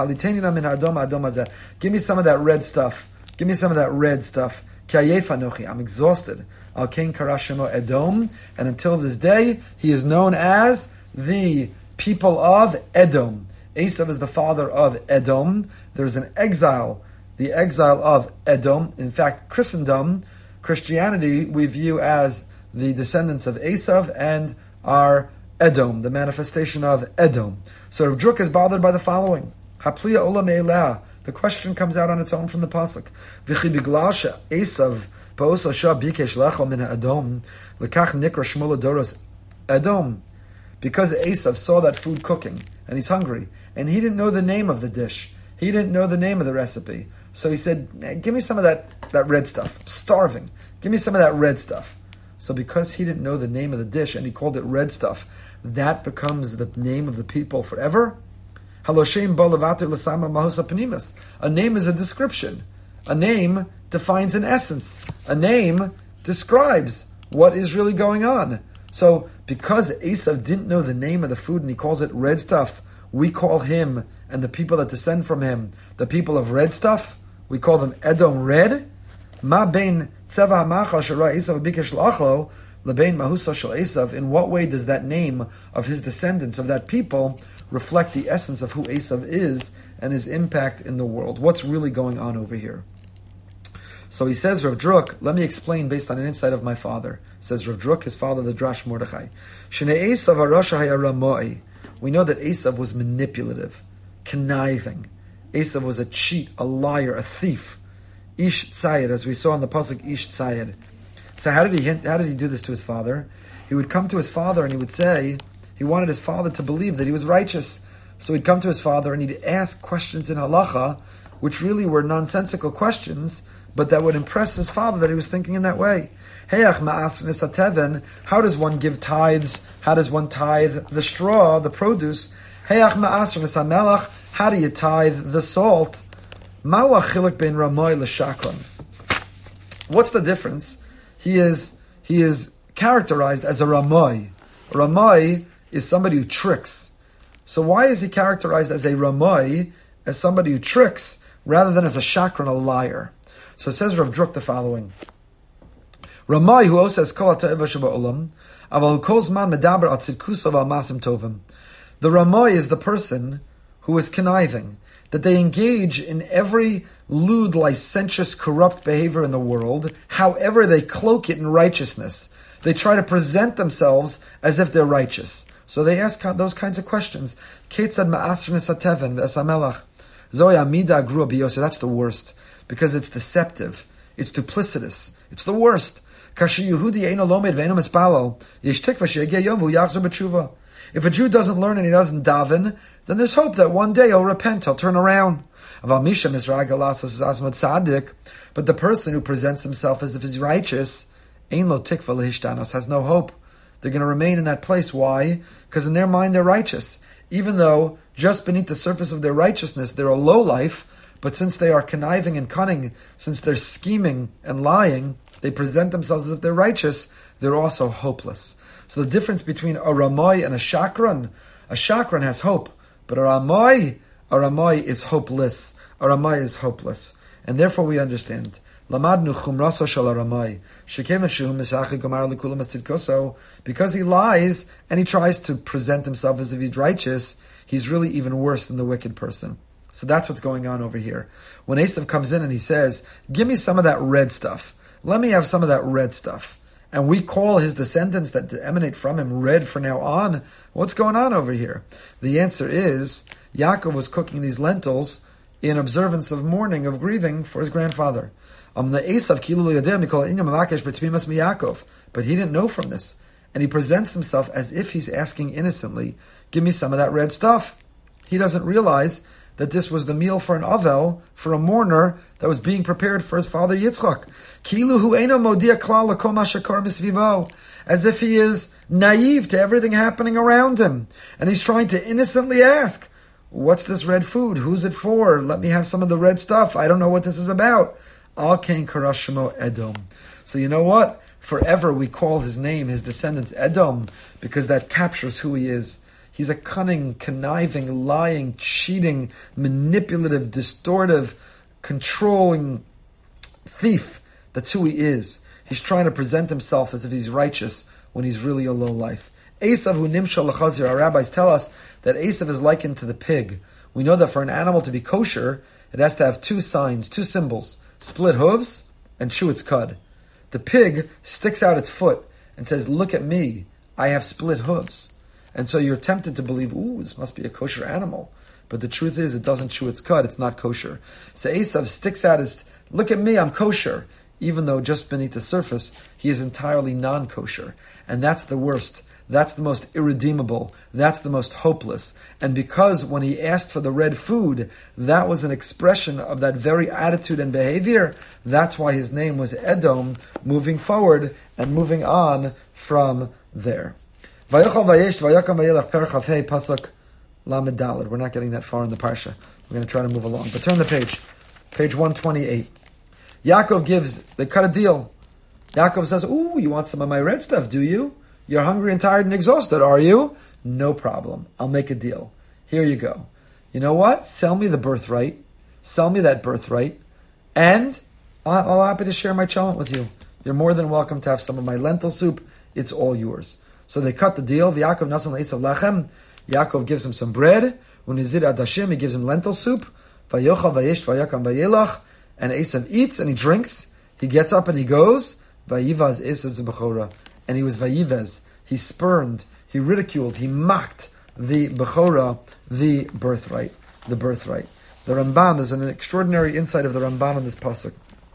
that red stuff. Give me some of that red stuff. I'm exhausted. Edom, and until this day, he is known as the people of Edom. Esav is the father of Edom. There's an exile, the exile of Edom. In fact, Christianity, we view as the descendants of Esav and our Edom, the manifestation of Edom. So Rav Druk is bothered by the following. Hapliya ola me'eleh. The question comes out on its own from the pasuk. V'chi bigla she'esav ba'os asha bikesh lechol min ha'edom lekach nikra shmul adoros Edom. Because Esav saw that food cooking, and he's hungry, and he didn't know the name of the dish. He didn't know the name of the recipe. So he said, give me some of that red stuff. I'm starving. Give me some of that red stuff. So because he didn't know the name of the dish, and he called it red stuff, that becomes the name of the people forever? A name is a description. A name defines an essence. A name describes what is really going on. So, because Esav didn't know the name of the food and he calls it red stuff, we call him and the people that descend from him the people of red stuff. We call them Edom red. Ma bein tzeva hamachal shera Esav bikesh lachlo lebein mahusa shel Esav. In what way does that name of his descendants, of that people, reflect the essence of who Esav is and his impact in the world? What's really going on over here? So he says, Rav Druk, let me explain based on an insight of my father. Says Rav Druk, his father, the Drash Mordechai. Shnei Esav harasha hayaramoi. We know that Esav was manipulative, conniving. Esav was a cheat, a liar, a thief. Ish tzayed, as we saw in the pasuk, Ish tzayed. So how did he do this to his father? He would come to his father and he would say, he wanted his father to believe that he was righteous. So he'd come to his father and he'd ask questions in halacha, which really were nonsensical questions, but that would impress his father that he was thinking in that way. How does one give tithes? How does one tithe the straw, the produce? How do you tithe the salt? What's the difference? He is characterized as a Ramai. Ramai is somebody who tricks. So why is he characterized as a Ramai, as somebody who tricks, rather than as a shakran, a liar? So it says Rav Druk the following. Ramai who says kol ha'ta'eva sheba'olam, aval kol zman medaber al tzidkusav al masim tovim. The Ramai is the person who is conniving, that they engage in every lewd, licentious, corrupt behavior in the world. However, they cloak it in righteousness. They try to present themselves as if they're righteous. So they ask those kinds of questions. Ketzad ma'asrnis hateven v'esamelach. Zoya amida agru biyoseh. That's the worst, because it's deceptive. It's duplicitous. It's the worst. If a Jew doesn't learn and he doesn't daven, then there's hope that one day he'll repent, he'll turn around. But the person who presents himself as if he's righteous, has no hope. They're going to remain in that place. Why? Because in their mind they're righteous. Even though just beneath the surface of their righteousness they're a low life, but since they are conniving and cunning, since they're scheming and lying, they present themselves as if they're righteous, they're also hopeless. So the difference between a Ramai and a Shakran has hope, but a Ramai is hopeless. A Ramai is hopeless. And therefore we understand. Because he lies and he tries to present himself as if he's righteous, he's really even worse than the wicked person. So that's what's going on over here. When Esav comes in and he says, give me some of that red stuff. Let me have some of that red stuff. and we call his descendants that emanate from him red from now on. What's going on over here? The answer is Yaakov was cooking these lentils in observance of mourning, of grieving for his grandfather. But he didn't know from this. And he presents himself as if he's asking innocently, give me some of that red stuff. He doesn't realize that this was the meal for an avel, for a mourner that was being prepared for his father Yitzchak. As if he is naive to everything happening around him. And he's trying to innocently ask, what's this red food? Who's it for? Let me have some of the red stuff. I don't know what this is about. Al Kain Karashimo Edom. So you know what? Forever we call his name, his descendants, Edom, because that captures who he is. He's a cunning, conniving, lying, cheating, manipulative, distortive, controlling thief. That's who he is. He's trying to present himself as if he's righteous when he's really a lowlife. Esav hu nimshal l'chazir. Our rabbis tell us that Esav is likened to the pig. We know that for an animal to be kosher, it has to have two signs, two symbols: split hooves and chew its cud. The pig sticks out its foot and says, look at me, I have split hooves. And so you're tempted to believe, ooh, this must be a kosher animal. But the truth is, it doesn't chew its cud, it's not kosher. So Esav sticks out his, look at me, I'm kosher. Even though just beneath the surface, he is entirely non-kosher. And that's the worst. That's the most irredeemable. That's the most hopeless. And because when he asked for the red food, that was an expression of that very attitude and behavior, that's why his name was Edom, moving forward and moving on from there. Vayachal vayesh vayakam vayelach perach hafei pasuk lamed daled. We're not getting that far in the parsha. We're going to try to move along. But turn the page. Page 128. Yaakov they cut a deal. Yaakov says, ooh, you want some of my red stuff, do you? You're hungry and tired and exhausted, are you? No problem. I'll make a deal. Here you go. You know what? Sell me the birthright. Sell me that birthright. And I'll be happy to share my chalent with you. You're more than welcome to have some of my lentil soup. It's all yours. So they cut the deal. Yaakov nasan le'esav lechem. Yaakov gives him some bread. Unizir adashim. He gives him lentil soup. Vayochal vayesh vayakam vayelach. And Esav eats and he drinks. He gets up and he goes. Vayivaz Esav zebechora. And he was vayivez. He spurned. He ridiculed. He mocked the bechora, the birthright. The birthright. The Ramban, there's an extraordinary insight of the Ramban on this pasuk.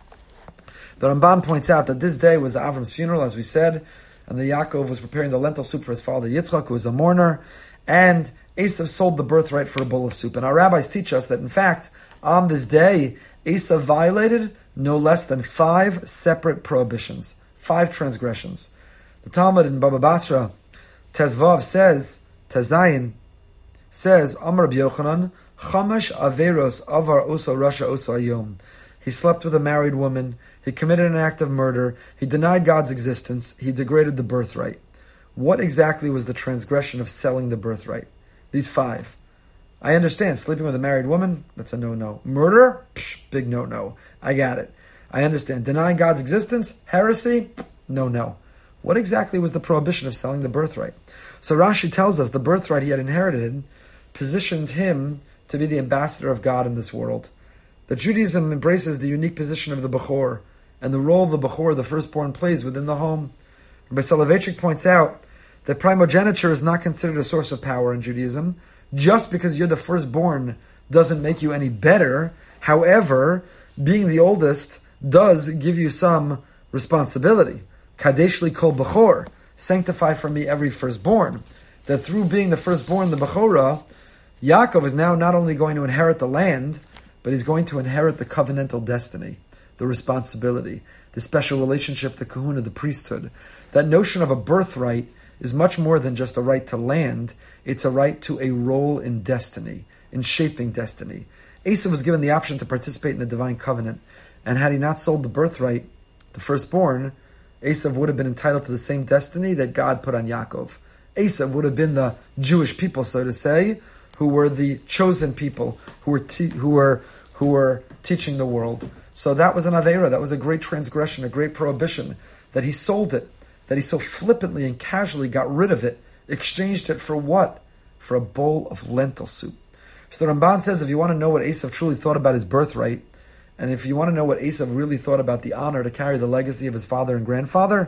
The Ramban points out that this day was Avram's funeral, as we said, and the Yaakov was preparing the lentil soup for his father Yitzchak, who was a mourner, and Esav sold the birthright for a bowl of soup. And our rabbis teach us that, in fact, on this day, Esav violated no less than 5 separate prohibitions, 5 transgressions. The Talmud in Baba Basra, Tezvav says, Tezayin says, Amar Rabbi Yochanan, Chamash Averos Avar Oso Rasha Oso Ayom. He slept with a married woman. He committed an act of murder. He denied God's existence. He degraded the birthright. What exactly was the transgression of selling the birthright? These 5. I understand, sleeping with a married woman, that's a no-no. Murder? Psh, big no-no. I got it. I understand. Denying God's existence? Heresy? No-no. What exactly was the prohibition of selling the birthright? So Rashi tells us the birthright he had inherited positioned him to be the ambassador of God in this world. That Judaism embraces the unique position of the Bechor and the role the Bechor, the firstborn, plays within the home. Rabbi Soloveitchik points out that primogeniture is not considered a source of power in Judaism. Just because you're the firstborn doesn't make you any better. However, being the oldest does give you some responsibility. Kadesh li kol Bechor, sanctify for me every firstborn. That through being the firstborn, the Bechorah, Yaakov is now not only going to inherit the land, but he's going to inherit the covenantal destiny, the responsibility, the special relationship, the kahuna, the priesthood. That notion of a birthright is much more than just a right to land. It's a right to a role in destiny, in shaping destiny. Esav was given the option to participate in the divine covenant, and had he not sold the birthright, the firstborn, Esav would have been entitled to the same destiny that God put on Yaakov. Esav would have been the Jewish people, so to say, who were the chosen people, who were teaching the world. So that was an Aveira, that was a great transgression, a great prohibition, that he sold it, that he so flippantly and casually got rid of it, exchanged it for what? For a bowl of lentil soup. So the Ramban says, if you want to know what Esav truly thought about his birthright, and if you want to know what Esav really thought about the honor to carry the legacy of his father and grandfather,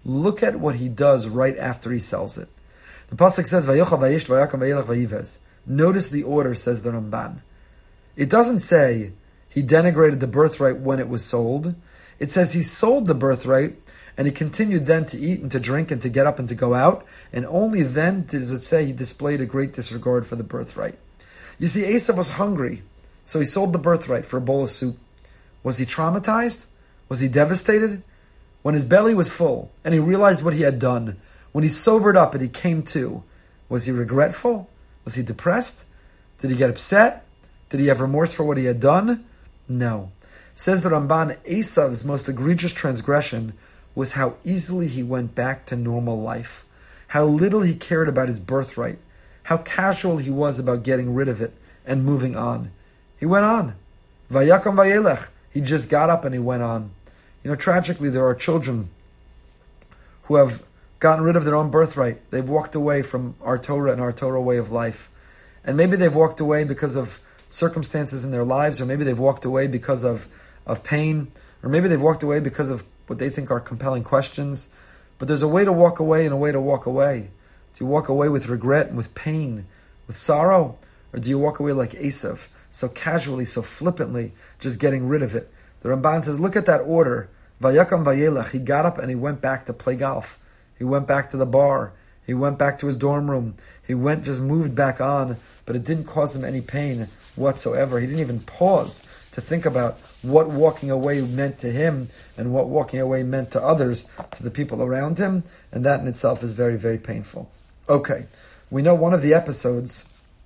Look at what he does right after he sells it. The pasuk says, "Vayochal vayish vayakam vayelach vayivez." Notice the order, says the Ramban. It doesn't say he denigrated the birthright when it was sold. It says he sold the birthright and he continued then to eat and to drink and to get up and to go out. And only then does it say he displayed a great disregard for the birthright. You see, Esav was hungry, so he sold the birthright for a bowl of soup. Was he traumatized? Was he devastated? When his belly was full and he realized what he had done, when he sobered up and he came to, was he regretful? Was he depressed? Did he get upset? Did he have remorse for what he had done? No. Says the Ramban, Esav's most egregious transgression was how easily he went back to normal life, how little he cared about his birthright, how casual he was about getting rid of it and moving on. He went on. Vayakam vayelech. He just got up and he went on. Tragically, there are children who have gotten rid of their own birthright. They've walked away from our Torah and our Torah way of life. And maybe they've walked away because of circumstances in their lives, or maybe they've walked away because of pain, or maybe they've walked away because of what they think are compelling questions. But there's a way to walk away and a way to walk away. Do you walk away with regret and with pain, with sorrow? Or do you walk away like Esav, so casually, so flippantly, just getting rid of it? The Ramban says, look at that order. Vayakam vayelach. He got up and he went back to play golf. He went back to the bar. He went back to his dorm room. He just moved back on, but it didn't cause him any pain whatsoever. He didn't even pause to think about what walking away meant to him and what walking away meant to others, to the people around him, and that in itself is very, very painful. Okay, we know one of the episodes.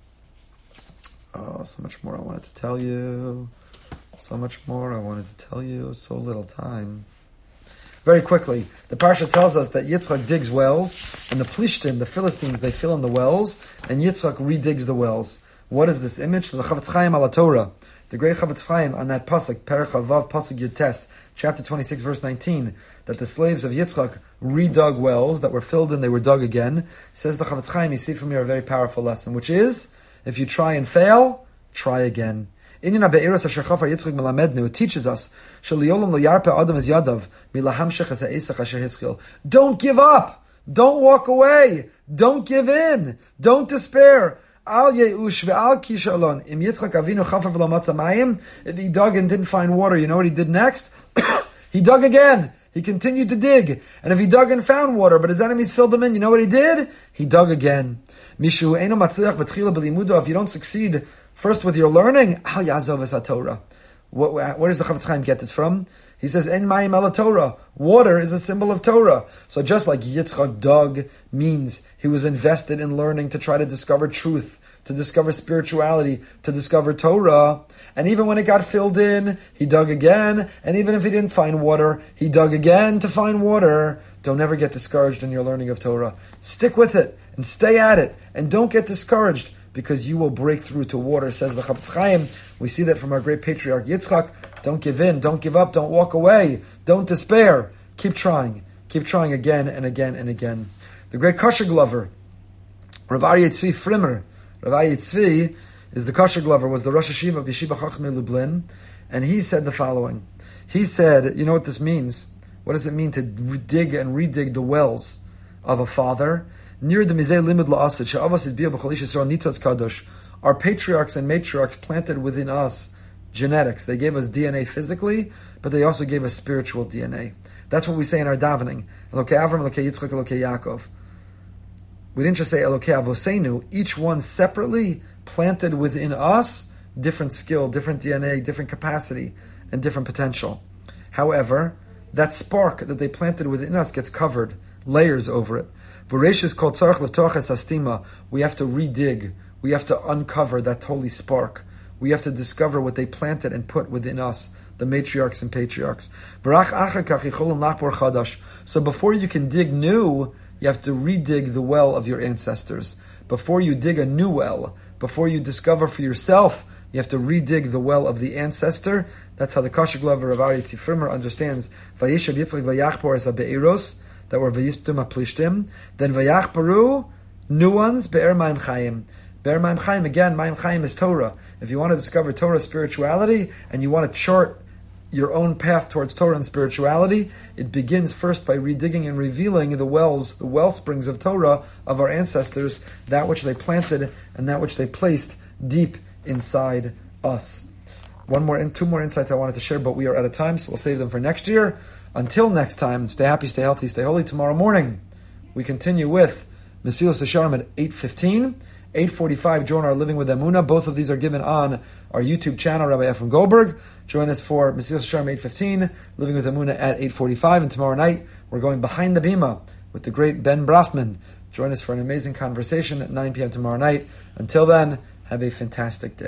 Oh, so much more I wanted to tell you. So much more I wanted to tell you. So little time. Very quickly, the Parsha tells us that Yitzchak digs wells, and the Plishtim, the Philistines, they fill in the wells, and Yitzchak redigs the wells. What is this image? The Chavetz Chaim ala Torah. The great Chavetz Chaim on that pasuk, Perek Chavav, pasuk Yutes, chapter 26, verse 19, that the slaves of Yitzchak redug wells that were filled in, they were dug again. Says the Chavetz Chaim, you see from here a very powerful lesson, which is, if you try and fail, try again. It teaches us, don't give up, don't walk away, don't give in, don't despair. If he dug and didn't find water, you know what he did next? He dug again. He continued to dig. And if he dug and found water, but his enemies filled them in, you know what he did? He dug again. If you don't succeed first with your learning, where does the Chavetz Chaim get this from? He says, En mayim ala Torah. Water is a symbol of Torah. So just like Yitzchak dug means he was invested in learning to try to discover truth, to discover spirituality, to discover Torah. And even when it got filled in, he dug again. And even if he didn't find water, he dug again to find water. Don't ever get discouraged in your learning of Torah. Stick with it and stay at it. And don't get discouraged, because you will break through to water, says the Chavetz Chaim. We see that from our great patriarch Yitzchak. Don't give in, don't give up, don't walk away, don't despair. Keep trying again and again and again. The great kosher glover, Rav Aryeh Tzvi Frimer. Rav Aryeh Tzvi is the kosher glover, was the Rosh Hashiva of Yeshiva Chachmei Lublin, and he said the following. He said, you know what this means? What does it mean to dig and redig the wells of a father? Our patriarchs and matriarchs planted within us genetics. They gave us DNA physically, but they also gave us spiritual DNA. That's what we say in our davening. Elokei Avram, Elokei Yitzchak, Elokei Yaakov. We didn't just say Elokei Avoseinu. Each one separately planted within us different skill, different DNA, different capacity, and different potential. However, that spark that they planted within us gets covered, layers over it. We have to redig. We have to uncover that holy spark. We have to discover what they planted and put within us, the matriarchs and patriarchs. So before you can dig new, you have to redig the well of your ancestors. Before you dig a new well, before you discover for yourself, you have to redig the well of the ancestor. That's how the kosher glover of Aryeh Tzvi Frimer understands. Vayishav Yitzchak vayachpor es habe'eros, that were vayistum haplishtim. Then vayachparu, new ones, be'er ma'im chayim. Be'er ma'im chayim, again, ma'im chayim is Torah. If you want to discover Torah spirituality, and you want to chart your own path towards Torah and spirituality, it begins first by redigging and revealing the well springs of Torah of our ancestors, that which they planted and that which they placed deep inside us. Two more insights I wanted to share, but we are out of time, so we'll save them for next year. Until next time, stay happy, stay healthy, stay holy. Tomorrow morning, we continue with Mesilas Yesharim at 8:15. 8:45, join our Living with Emunah. Both of these are given on our YouTube channel, Rabbi Efrem Goldberg. Join us for Mesilas Yesharim 8:15, Living with Emunah at 8:45. And tomorrow night, we're going behind the bima with the great Ben Brafman. Join us for an amazing conversation at 9 p.m. tomorrow night. Until then, have a fantastic day.